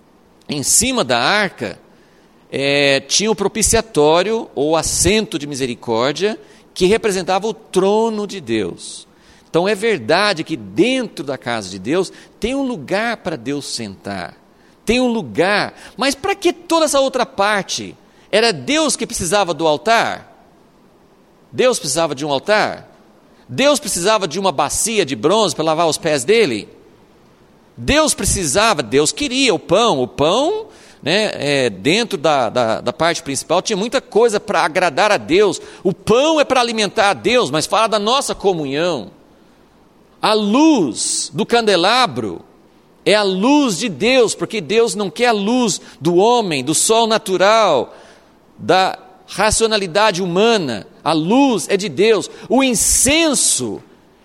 tinha o propiciatório, ou assento de misericórdia, que representava o trono de Deus. Então é verdade que dentro da casa de Deus tem um lugar para Deus sentar, tem um lugar, mas para que toda essa outra parte? Era Deus que precisava do altar? Deus precisava de um altar? Deus precisava de uma bacia de bronze para lavar os pés dele? Deus queria o pão, né, dentro da parte principal tinha muita coisa para agradar a Deus. O pão é para alimentar a Deus, mas fala da nossa comunhão. A luz do candelabro é a luz de Deus, porque Deus não quer a luz do homem, do sol natural, da racionalidade humana. A luz é de Deus. O incenso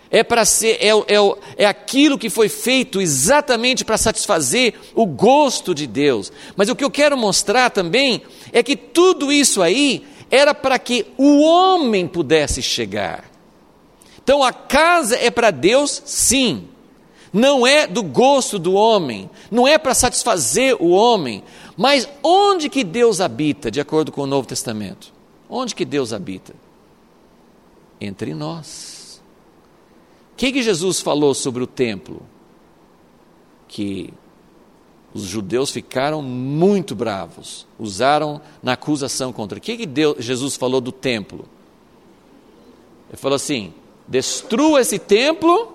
é aquilo que foi feito exatamente para satisfazer o gosto de Deus. Mas o que eu quero mostrar também é que tudo isso aí era para que o homem pudesse chegar. Então a casa é para Deus, sim. Não é do gosto do homem, não é para satisfazer o homem. Mas onde que Deus habita, de acordo com o Novo Testamento? Onde que Deus habita? Entre nós. O que Jesus falou sobre o templo? Que os judeus ficaram muito bravos, usaram na acusação contra. O que Jesus falou do templo? Ele falou assim, destrua esse templo,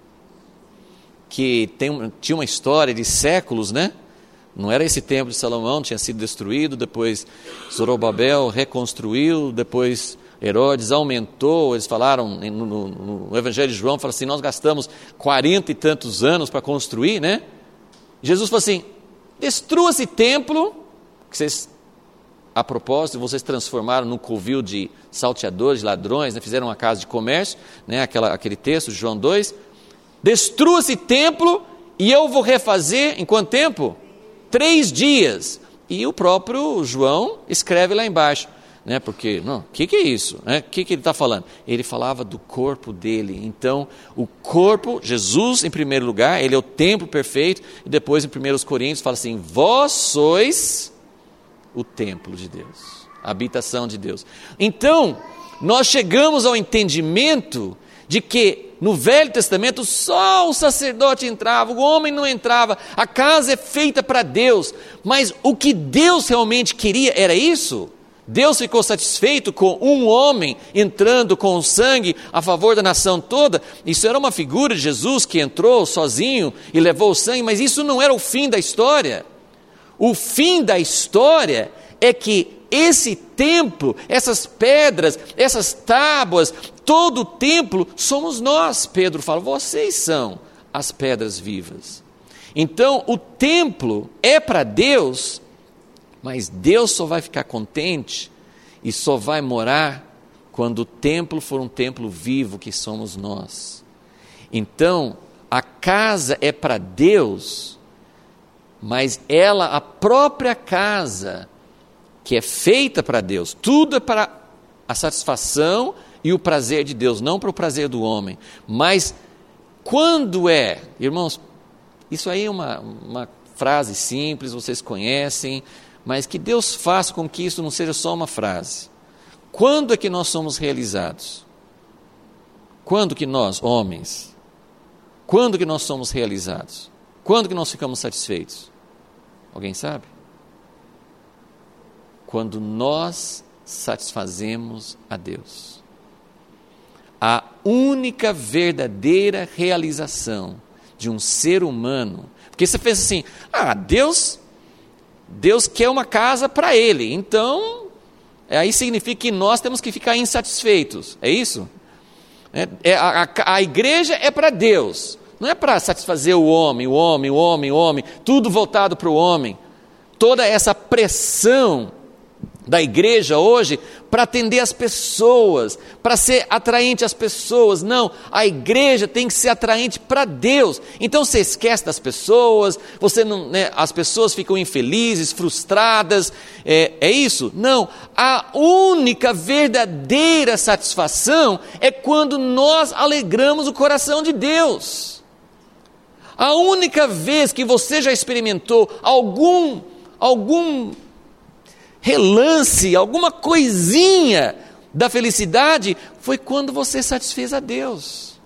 que tinha uma história de séculos, né? Não era esse templo de Salomão, tinha sido destruído, depois Zorobabel reconstruiu, depois Herodes aumentou. Eles falaram no Evangelho de João, falaram assim, nós gastamos 40 e tantos anos para construir, né? Jesus falou assim, destrua esse templo, que vocês, a propósito, vocês transformaram num covil de salteadores, de ladrões, né? Fizeram uma casa de comércio, né? Aquele texto de João 2, destrua esse templo e eu vou refazer em quanto tempo? 3 dias. E o próprio João escreve lá embaixo, né? Porque, o que é isso? O que ele está falando? Ele falava do corpo dele. Então, o corpo, Jesus em primeiro lugar, ele é o templo perfeito, e depois em 1 Coríntios fala assim, vós sois o templo de Deus, a habitação de Deus. Então, nós chegamos ao entendimento de que no Velho Testamento só o sacerdote entrava, o homem não entrava, a casa é feita para Deus, mas o que Deus realmente queria era isso? Deus ficou satisfeito com um homem entrando com o sangue a favor da nação toda? Isso era uma figura de Jesus que entrou sozinho e levou o sangue, mas isso não era o fim da história. O fim da história é que esse templo, essas pedras, essas tábuas, todo o templo somos nós. Pedro fala, vocês são as pedras vivas. Então o templo é para Deus, mas Deus só vai ficar contente e só vai morar quando o templo for um templo vivo, que somos nós. Então a casa é para Deus, mas ela, a própria casa, que é feita para Deus, tudo é para a satisfação e o prazer de Deus, não para o prazer do homem. Mas quando irmãos, isso aí é uma frase simples, vocês conhecem, mas que Deus faça com que isso não seja só uma frase. Quando é que nós somos realizados? Quando que nós, homens, quando que nós somos realizados? Quando que nós ficamos satisfeitos? Alguém sabe? Quando nós satisfazemos a Deus. A única verdadeira realização de um ser humano, porque você pensa assim, Deus quer uma casa para Ele, então, aí significa que nós temos que ficar insatisfeitos, é isso? A igreja é para Deus, não é para satisfazer o homem, tudo voltado para o homem. toda essa pressão da igreja hoje para atender as pessoas, para ser atraente às pessoas. Não, a igreja tem que ser atraente para Deus. Então você esquece das pessoas, você não, né, as pessoas ficam infelizes, frustradas, é isso? Não, a única verdadeira satisfação é quando nós alegramos o coração de Deus. A única vez que você já experimentou algum relance, alguma coisinha da felicidade, foi quando você satisfez a Deus.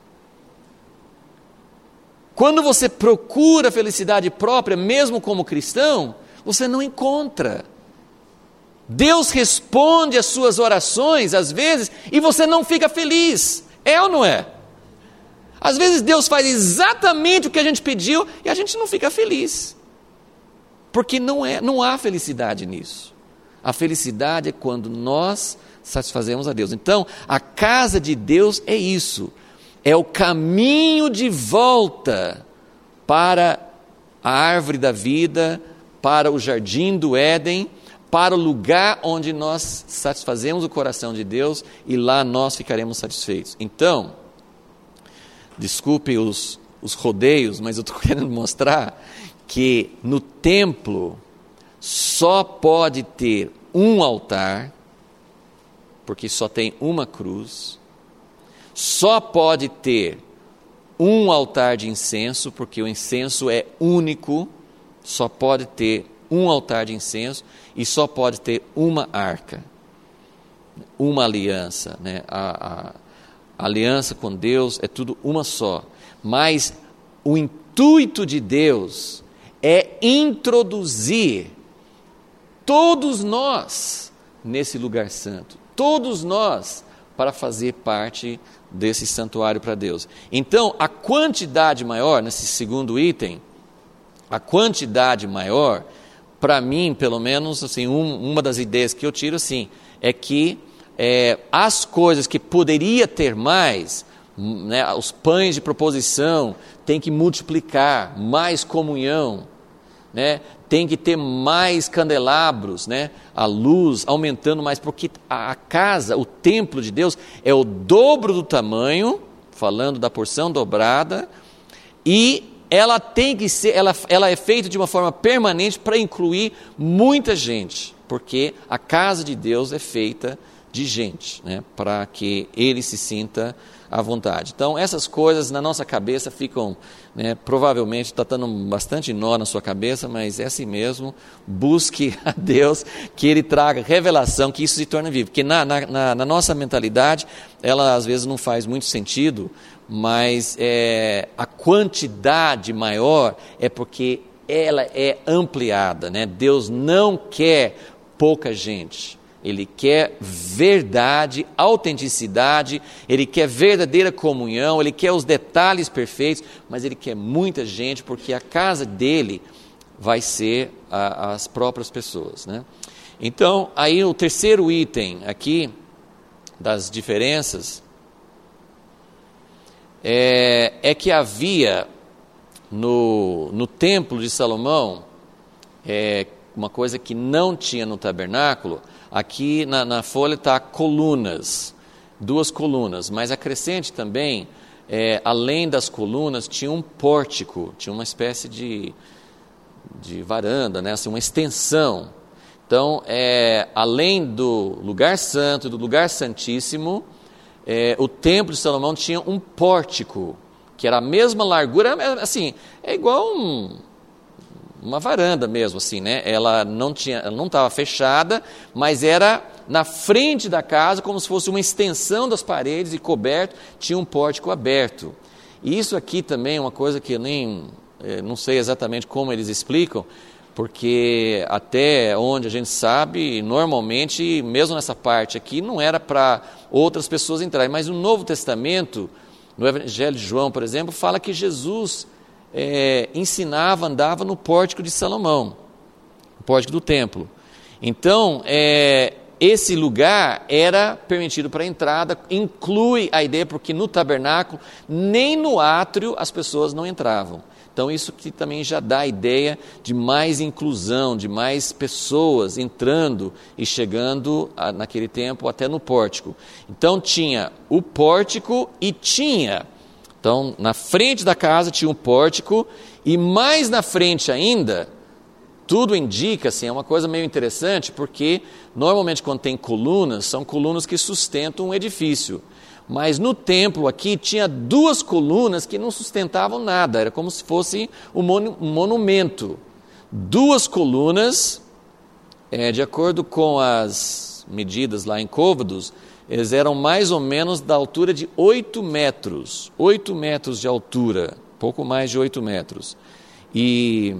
Quando você procura a felicidade própria, mesmo como cristão, você não encontra. Deus responde às suas orações, às vezes, e você não fica feliz. É ou não é? Às vezes Deus faz exatamente o que a gente pediu e a gente não fica feliz. Porque não há felicidade nisso. A felicidade é quando nós satisfazemos a Deus. Então, a casa de Deus é isso. É o caminho de volta para a árvore da vida, para o jardim do Éden, para o lugar onde nós satisfazemos o coração de Deus e lá nós ficaremos satisfeitos. Então, desculpe os rodeios, mas eu estou querendo mostrar que no templo só pode ter um altar, porque só tem uma cruz, só pode ter um altar de incenso, porque o incenso é único, só pode ter um altar de incenso e só pode ter uma arca, uma aliança, né? A aliança com Deus é tudo uma só, mas o intuito de Deus é introduzir todos nós nesse lugar santo, todos nós para fazer parte desse santuário para Deus. Então, a quantidade maior, nesse segundo item, a quantidade maior, para mim, pelo menos, assim, uma das ideias que eu tiro, assim, é que as coisas que poderia ter mais, né, os pães de proposição, tem que multiplicar, mais comunhão, né? Tem que ter mais candelabros, né? A luz aumentando mais, porque a casa, o templo de Deus é o dobro do tamanho, falando da porção dobrada, e ela tem que ser, ela é feita de uma forma permanente para incluir muita gente, porque a casa de Deus é feita de gente, né? Para que ele se sinta à vontade. Então, essas coisas na nossa cabeça ficam, né, provavelmente está dando bastante nó na sua cabeça, mas é assim mesmo. Busque a Deus, que Ele traga revelação, que isso se torne vivo. Porque na nossa mentalidade, ela às vezes não faz muito sentido, mas a quantidade maior é porque ela é ampliada, né? Deus não quer pouca gente. Ele quer verdade, autenticidade, Ele quer verdadeira comunhão, Ele quer os detalhes perfeitos, mas Ele quer muita gente, porque a casa dele vai ser as próprias pessoas, né? Então, aí o terceiro item aqui, das diferenças, é que havia no templo de Salomão, uma coisa que não tinha no tabernáculo. Aqui na folha está colunas, 2 colunas, mas acrescente também, além das colunas, tinha um pórtico, tinha uma espécie de varanda, né? Assim, uma extensão. Então, além do lugar santo, do lugar santíssimo, o templo de Salomão tinha um pórtico, que era a mesma largura, assim, é igual uma varanda mesmo, assim, né? Ela não estava fechada, mas era na frente da casa, como se fosse uma extensão das paredes e coberto, tinha um pórtico aberto. E isso aqui também é uma coisa que eu não sei exatamente como eles explicam, porque até onde a gente sabe, normalmente, mesmo nessa parte aqui, não era para outras pessoas entrarem, mas no Novo Testamento, no Evangelho de João, por exemplo, fala que Jesus ensinava, andava no pórtico de Salomão, o pórtico do templo. Então, esse lugar era permitido para a entrada, inclui a ideia, porque no tabernáculo, nem no átrio as pessoas não entravam. Então isso que também já dá a ideia de mais inclusão, de mais pessoas entrando e chegando naquele tempo até no pórtico. Então tinha o pórtico e então na frente da casa tinha um pórtico e mais na frente ainda, tudo indica, assim, é uma coisa meio interessante, porque normalmente quando tem colunas, são colunas que sustentam um edifício. Mas no templo aqui tinha 2 colunas que não sustentavam nada, era como se fosse um monumento. 2 colunas, de acordo com as medidas lá em côvados, eles eram mais ou menos da altura de 8 metros. 8 metros de altura, pouco mais de 8 metros. E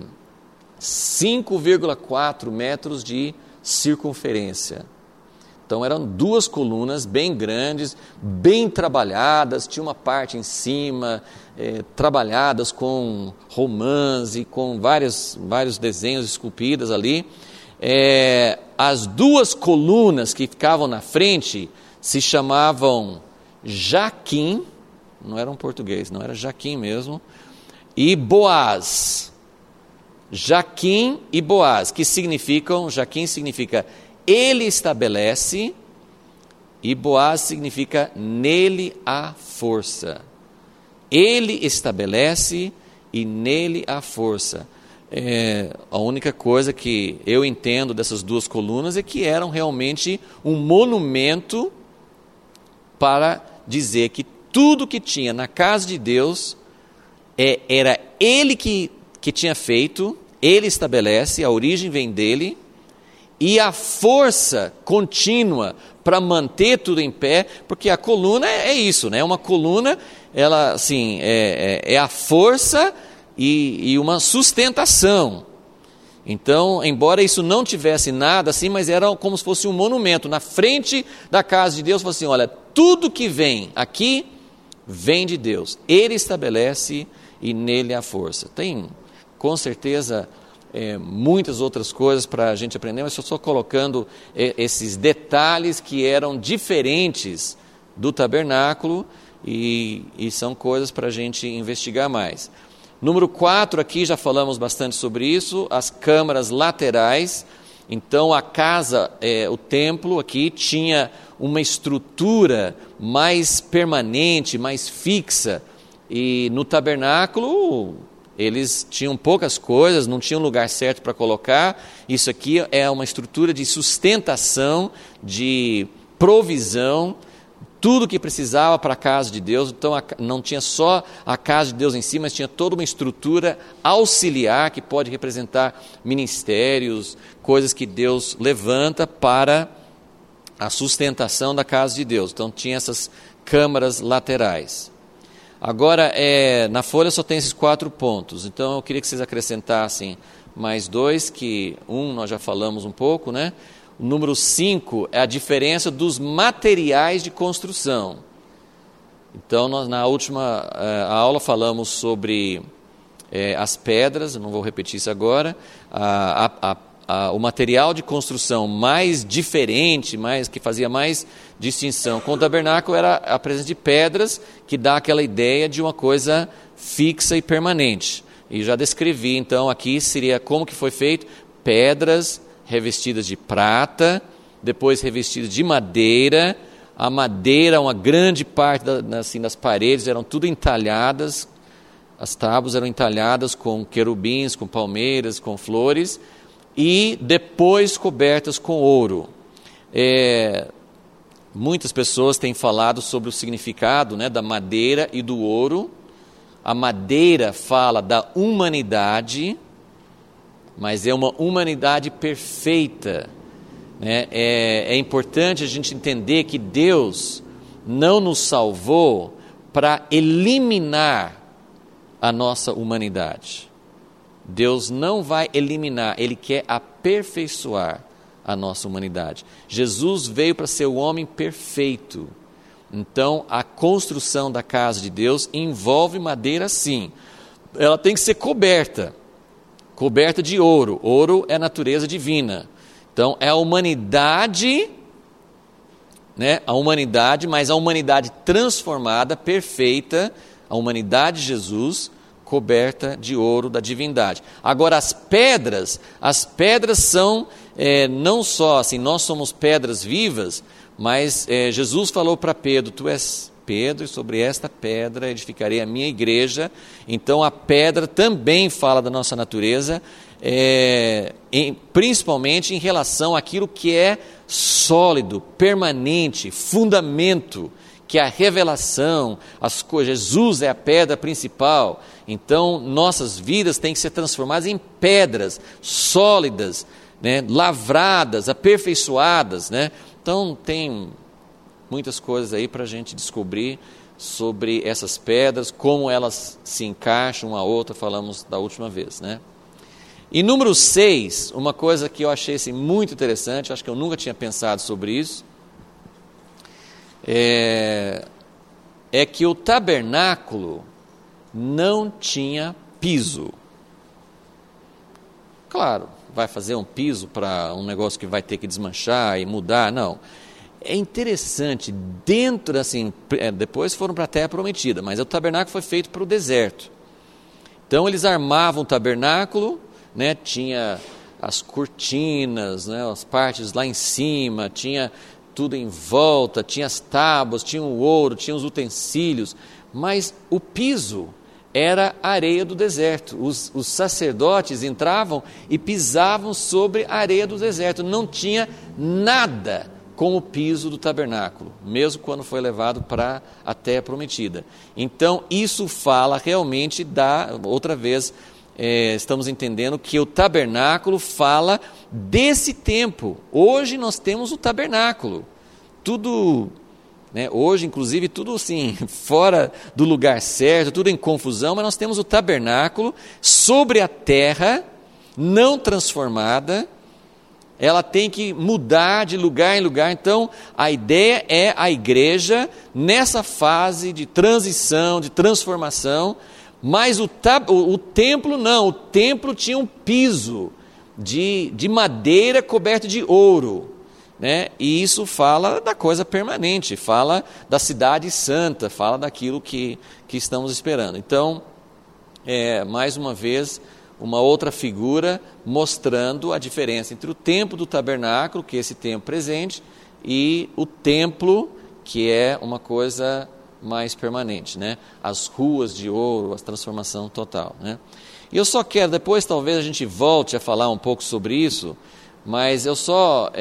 5,4 metros de circunferência. Então eram 2 colunas bem grandes, bem trabalhadas, tinha uma parte em cima, trabalhadas com romãs e com vários desenhos esculpidos ali. As 2 colunas que ficavam na frente se chamavam Jaquim, não era um português, não era Jaquim mesmo, e Boaz. Jaquim e Boaz, que significam, Jaquim significa ele estabelece, e Boaz significa nele há força. Ele estabelece e nele há força. A única coisa que eu entendo dessas 2 colunas é que eram realmente um monumento para dizer que tudo que tinha na casa de Deus era ele que tinha feito, ele estabelece, a origem vem dele, e a força contínua para manter tudo em pé, porque a coluna é isso, né? Uma coluna, ela assim, é a força e uma sustentação. Então, embora isso não tivesse nada assim, mas era como se fosse um monumento. Na frente da casa de Deus, falou assim, olha, tudo que vem aqui, vem de Deus. Ele estabelece e nele há força. Tem, com certeza, muitas outras coisas para a gente aprender, mas eu estou só colocando esses detalhes que eram diferentes do tabernáculo e são coisas para a gente investigar mais. Número 4, aqui já falamos bastante sobre isso, as câmaras laterais. Então a casa, o templo aqui tinha uma estrutura mais permanente, mais fixa, e no tabernáculo eles tinham poucas coisas, não tinham lugar certo para colocar. Isso aqui é uma estrutura de sustentação, de provisão, tudo que precisava para a casa de Deus. Então não tinha só a casa de Deus em si, mas tinha toda uma estrutura auxiliar que pode representar ministérios, coisas que Deus levanta para a sustentação da casa de Deus. Então tinha essas câmaras laterais. Agora, na folha só tem esses 4 pontos, então eu queria que vocês acrescentassem mais 2, que nós já falamos um pouco, né? O número 5 é a diferença dos materiais de construção. Então, nós na última aula falamos sobre as pedras, eu não vou repetir isso agora, o material de construção mais diferente, que fazia mais distinção com o tabernáculo era a presença de pedras, que dá aquela ideia de uma coisa fixa e permanente. E já descrevi, então, aqui seria como que foi feito: pedras revestidas de prata, depois revestidas de madeira. A madeira, uma grande parte das paredes eram tudo entalhadas, as tábuas eram entalhadas com querubins, com palmeiras, com flores, e depois cobertas com ouro. Muitas pessoas têm falado sobre o significado, né, da madeira e do ouro. A madeira fala da humanidade, mas é uma humanidade perfeita, né? É importante a gente entender que Deus não nos salvou para eliminar a nossa humanidade. Deus não vai eliminar, Ele quer aperfeiçoar a nossa humanidade. Jesus veio para ser o homem perfeito. Então, a construção da casa de Deus envolve madeira, sim. Ela tem que ser coberta de ouro. Ouro é a natureza divina. Então, é a humanidade, né? A humanidade, mas a humanidade transformada, perfeita, a humanidade de Jesus, coberta de ouro da divindade. Agora as pedras são não só assim, nós somos pedras vivas, mas Jesus falou para Pedro: tu és Pedro, e sobre esta pedra edificarei a minha igreja. Então a pedra também fala da nossa natureza, principalmente em relação àquilo que é sólido, permanente, fundamento, que é a revelação, as coisas. Jesus é a pedra principal. Então nossas vidas têm que ser transformadas em pedras sólidas, né, lavradas, aperfeiçoadas, né? Então tem muitas coisas aí para a gente descobrir sobre essas pedras, como elas se encaixam uma a outra, falamos da última vez, né? E número 6, uma coisa que eu achei assim, muito interessante, acho que eu nunca tinha pensado sobre isso, é que o tabernáculo não tinha piso. Claro, vai fazer um piso para um negócio que vai ter que desmanchar e mudar? Não. É interessante, dentro assim, depois foram para a terra prometida, mas o tabernáculo foi feito para o deserto. Então eles armavam o tabernáculo, né, tinha as cortinas, né, as partes lá em cima, tinha tudo em volta, tinha as tábuas, tinha o ouro, tinha os utensílios, mas o piso era a areia do deserto. Os sacerdotes entravam e pisavam sobre a areia do deserto, não tinha nada com o piso do tabernáculo, mesmo quando foi levado para a terra prometida. Então isso fala realmente outra vez, estamos entendendo que o tabernáculo fala desse tempo. Hoje nós temos o tabernáculo, tudo, né, hoje inclusive tudo assim, fora do lugar certo, tudo em confusão, mas nós temos o tabernáculo sobre a terra, não transformada. Ela tem que mudar de lugar em lugar. Então a ideia é a igreja nessa fase de transição, de transformação. Mas o templo não, o templo tinha um piso de madeira coberto de ouro, né? E isso fala da coisa permanente, fala da cidade santa, fala daquilo que estamos esperando. Então, mais uma vez, uma outra figura mostrando a diferença entre o templo do tabernáculo, que é esse templo presente, e o templo, que é uma coisa mais permanente, né? As ruas de ouro, a transformação total, né? E eu só quero, depois talvez a gente volte a falar um pouco sobre isso, mas eu só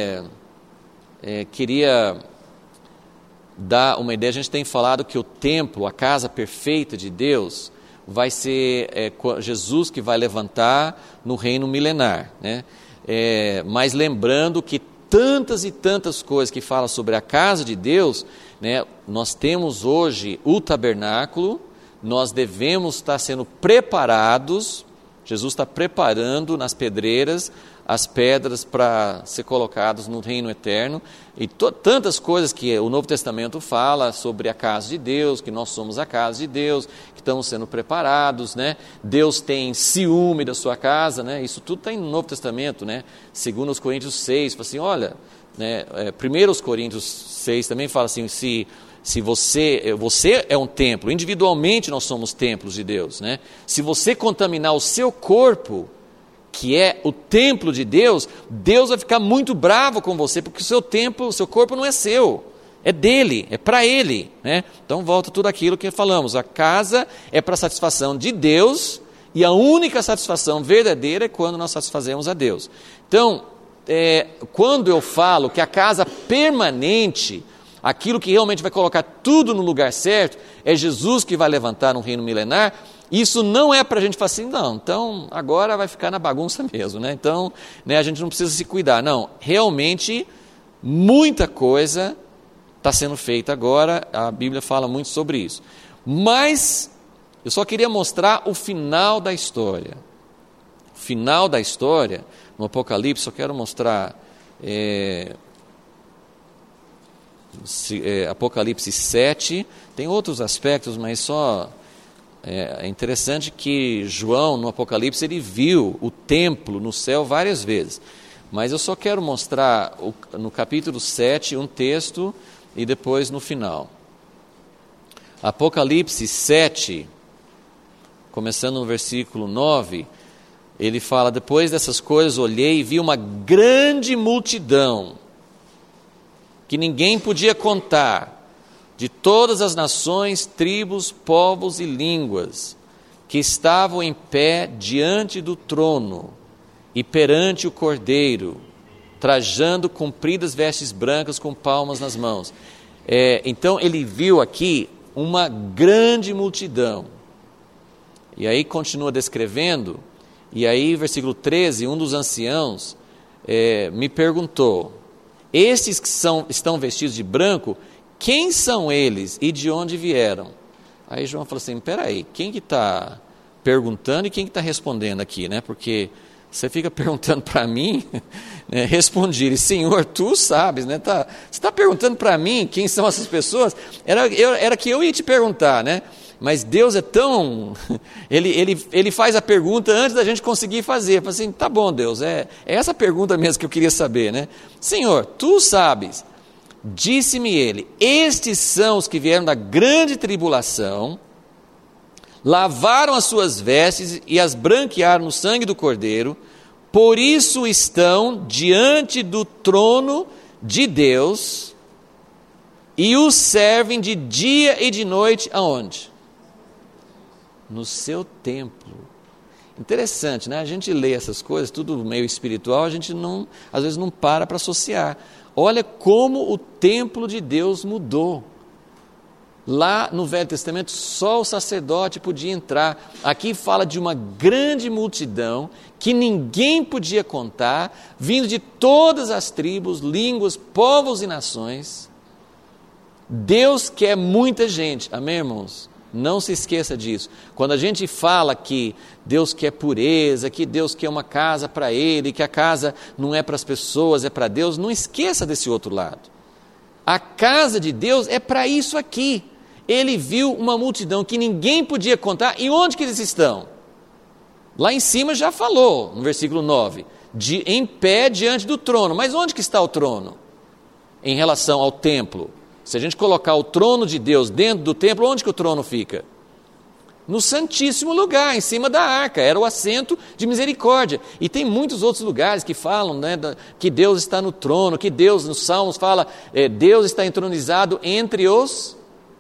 queria dar uma ideia. A gente tem falado que o templo, a casa perfeita de Deus, vai ser Jesus que vai levantar no reino milenar, né? Mas lembrando que tantas e tantas coisas que falam sobre a casa de Deus, né? Nós temos hoje o tabernáculo, nós devemos estar sendo preparados. Jesus está preparando nas pedreiras as pedras para ser colocadas no reino eterno, e tantas coisas que o Novo Testamento fala sobre a casa de Deus, que nós somos a casa de Deus, que estamos sendo preparados, né? Deus tem ciúme da sua casa, né? Isso tudo está no Novo Testamento, né? Segundo os Coríntios 6, fala assim, olha, né? Primeiro os Coríntios 6 também fala assim, se você é um templo, individualmente nós somos templos de Deus, né? Se você contaminar o seu corpo, que é o templo de Deus, Deus vai ficar muito bravo com você, porque o seu templo, o seu corpo não é seu, é dele, é para ele, né? Então volta tudo aquilo que falamos, a casa é para a satisfação de Deus, e a única satisfação verdadeira é quando nós satisfazemos a Deus. Então, quando eu falo que a casa permanente, aquilo que realmente vai colocar tudo no lugar certo, é Jesus que vai levantar um reino milenar, isso não é para a gente falar assim, não, então agora vai ficar na bagunça mesmo, né? Então, né, a gente não precisa se cuidar. Não, realmente muita coisa está sendo feita agora, a Bíblia fala muito sobre isso. Mas eu só queria mostrar o final da história. O final da história, no Apocalipse, só quero mostrar Apocalipse 7, tem outros aspectos, mas só... É interessante que João, no Apocalipse, ele viu o templo no céu várias vezes. Mas eu só quero mostrar no capítulo 7 um texto e depois no final. Apocalipse 7, começando no versículo 9, ele fala: depois dessas coisas olhei e vi uma grande multidão, que ninguém podia contar, de todas as nações, tribos, povos e línguas, que estavam em pé diante do trono e perante o Cordeiro, trajando compridas vestes brancas com palmas nas mãos. Então ele viu aqui uma grande multidão. E aí continua descrevendo, e aí versículo 13, um dos anciãos me perguntou: estes que estão vestidos de branco, quem são eles e de onde vieram? Aí João falou assim: peraí, quem que está perguntando e quem que está respondendo aqui, né? Porque você fica perguntando para mim, né? Respondi ele: Senhor, tu sabes, né? Você está perguntando para mim quem são essas pessoas? Era que eu ia te perguntar, né? Mas Deus é tão... Ele faz a pergunta antes da gente conseguir fazer. Fala assim: tá bom, Deus, é essa pergunta mesmo que eu queria saber, né? Senhor, tu sabes. Disse-me ele: estes são os que vieram da grande tribulação, lavaram as suas vestes e as branquearam no sangue do Cordeiro, por isso estão diante do trono de Deus e o servem de dia e de noite. Aonde? No seu templo. Interessante, né? A gente lê essas coisas, tudo meio espiritual, a gente às vezes não para associar. Olha como o templo de Deus mudou. Lá no Velho Testamento só o sacerdote podia entrar. Aqui fala de uma grande multidão que ninguém podia contar, vindo de todas as tribos, línguas, povos e nações. Deus quer muita gente, amém, irmãos? Não se esqueça disso. Quando a gente fala que Deus quer pureza, que Deus quer uma casa para Ele, que a casa não é para as pessoas, é para Deus, não esqueça desse outro lado. A casa de Deus é para isso aqui. Ele viu uma multidão que ninguém podia contar. E onde que eles estão? Lá em cima já falou, no versículo 9, em pé diante do trono. Mas onde que está o trono? Em relação ao templo. Se a gente colocar o trono de Deus dentro do templo, onde que o trono fica? No Santíssimo Lugar, em cima da arca, era o assento de misericórdia. E tem muitos outros lugares que falam, né, que Deus está no trono, que Deus, nos Salmos fala, Deus está entronizado entre os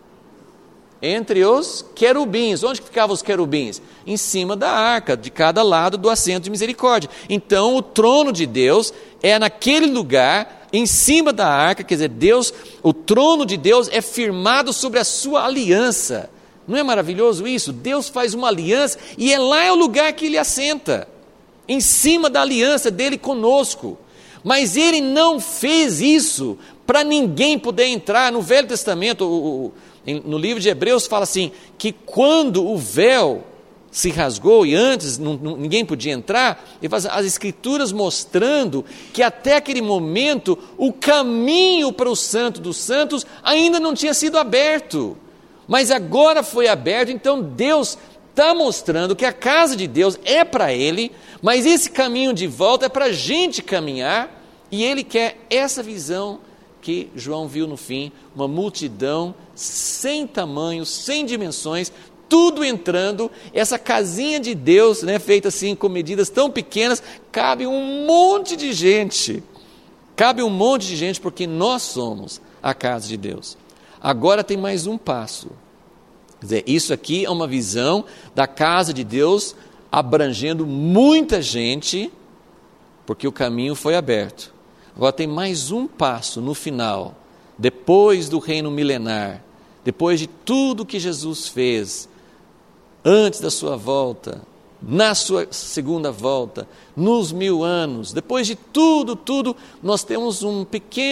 querubins. Onde que ficavam os querubins? Em cima da arca, de cada lado do assento de misericórdia. Então o trono de Deus é naquele lugar, em cima da arca, quer dizer, o trono de Deus é firmado sobre a sua aliança. Não é maravilhoso isso? Deus faz uma aliança e lá é o lugar que Ele assenta, em cima da aliança dEle conosco. Mas Ele não fez isso para ninguém poder entrar. No Velho Testamento, no livro de Hebreus fala assim, que quando o véu se rasgou e antes ninguém podia entrar, ele faz as escrituras mostrando que até aquele momento o caminho para o Santo dos Santos ainda não tinha sido aberto, mas agora foi aberto. Então Deus está mostrando que a casa de Deus é para Ele, mas esse caminho de volta é para a gente caminhar, e Ele quer essa visão que João viu no fim, uma multidão sem tamanho, sem dimensões, tudo entrando, essa casinha de Deus, né, feita assim com medidas tão pequenas, cabe um monte de gente, porque nós somos a casa de Deus. Agora tem mais um passo, quer dizer, isso aqui é uma visão da casa de Deus, abrangendo muita gente, porque o caminho foi aberto. Agora tem mais um passo no final, depois do reino milenar, depois de tudo que Jesus fez, antes da sua volta, na sua segunda volta, nos 1000 anos, depois de tudo, nós temos uma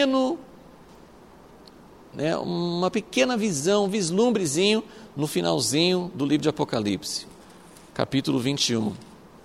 pequena visão, um vislumbrezinho, no finalzinho do livro de Apocalipse, capítulo 21.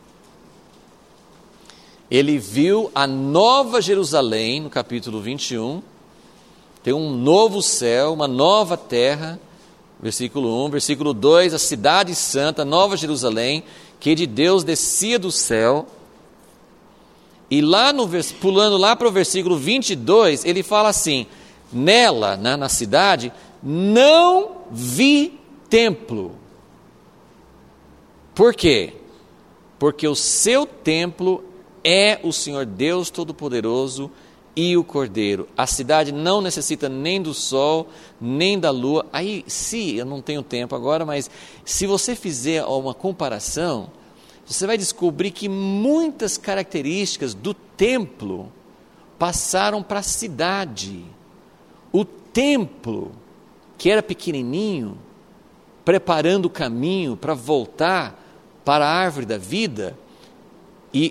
Ele viu a nova Jerusalém, no capítulo 21, tem um novo céu, uma nova terra, versículo 1, versículo 2, a cidade santa, Nova Jerusalém, que de Deus descia do céu. E lá pulando lá para o versículo 22, ele fala assim, nela, na cidade, não vi templo. Por quê? Porque o seu templo é o Senhor Deus Todo-Poderoso e o Cordeiro. A cidade não necessita nem do sol, nem da lua. Aí, eu não tenho tempo agora, mas se você fizer uma comparação, você vai descobrir que muitas características do templo passaram para a cidade. O templo, que era pequenininho, preparando o caminho para voltar para a árvore da vida e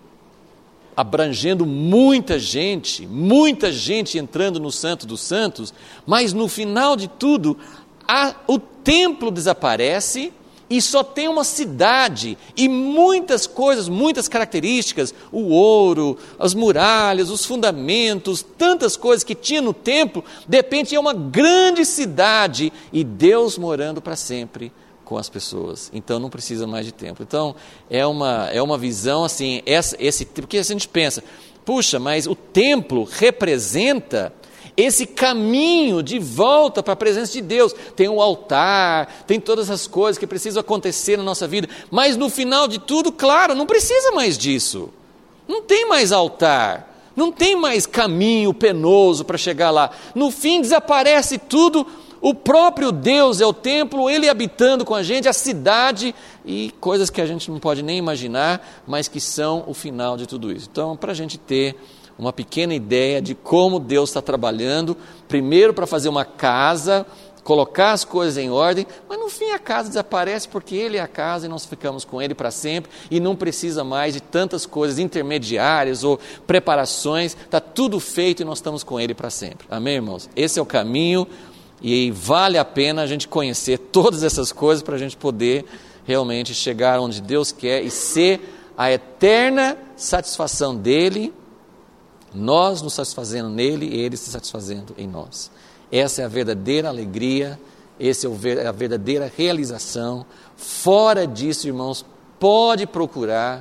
abrangendo muita gente entrando no Santo dos Santos, mas no final de tudo, o templo desaparece e só tem uma cidade e muitas coisas, muitas características, o ouro, as muralhas, os fundamentos, tantas coisas que tinha no templo, de repente é uma grande cidade e Deus morando para sempre com as pessoas, então não precisa mais de templo. Então é uma visão assim, porque a gente pensa, puxa, mas o templo representa esse caminho de volta para a presença de Deus. Tem um altar, tem todas as coisas que precisam acontecer na nossa vida, mas no final de tudo, claro, não precisa mais disso. Não tem mais altar, não tem mais caminho penoso para chegar lá. No fim desaparece tudo, o próprio Deus é o templo, Ele habitando com a gente, a cidade e coisas que a gente não pode nem imaginar, mas que são o final de tudo isso. Então, para a gente ter uma pequena ideia de como Deus está trabalhando, primeiro para fazer uma casa, colocar as coisas em ordem, mas no fim a casa desaparece porque Ele é a casa e nós ficamos com Ele para sempre e não precisa mais de tantas coisas intermediárias ou preparações, está tudo feito e nós estamos com Ele para sempre. Amém, irmãos? Esse é o caminho e vale a pena a gente conhecer todas essas coisas para a gente poder realmente chegar onde Deus quer e ser a eterna satisfação dEle, nós nos satisfazendo nele e Ele se satisfazendo em nós. Essa é a verdadeira alegria, essa é a verdadeira realização. Fora disso, irmãos, pode procurar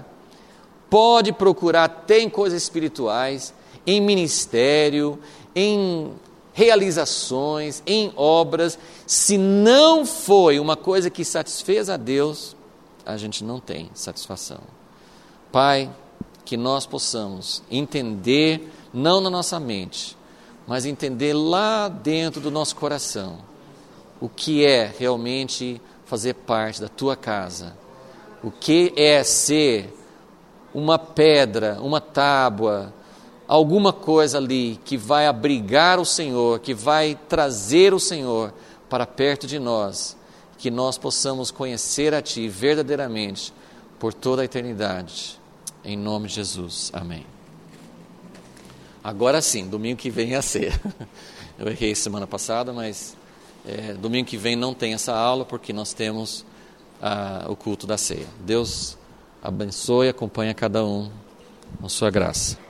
até em coisas espirituais, em ministério, em realizações, em obras. Se não foi uma coisa que satisfez a Deus, a gente não tem satisfação. Pai, que nós possamos entender, não na nossa mente, mas entender lá dentro do nosso coração, o que é realmente fazer parte da Tua casa, o que é ser uma pedra, uma tábua, alguma coisa ali que vai abrigar o Senhor, que vai trazer o Senhor para perto de nós, que nós possamos conhecer a Ti verdadeiramente por toda a eternidade. Em nome de Jesus, amém. Agora sim, domingo que vem é a ceia. Eu errei semana passada, mas domingo que vem não tem essa aula, porque nós temos o culto da ceia. Deus abençoe e acompanhe cada um com sua graça.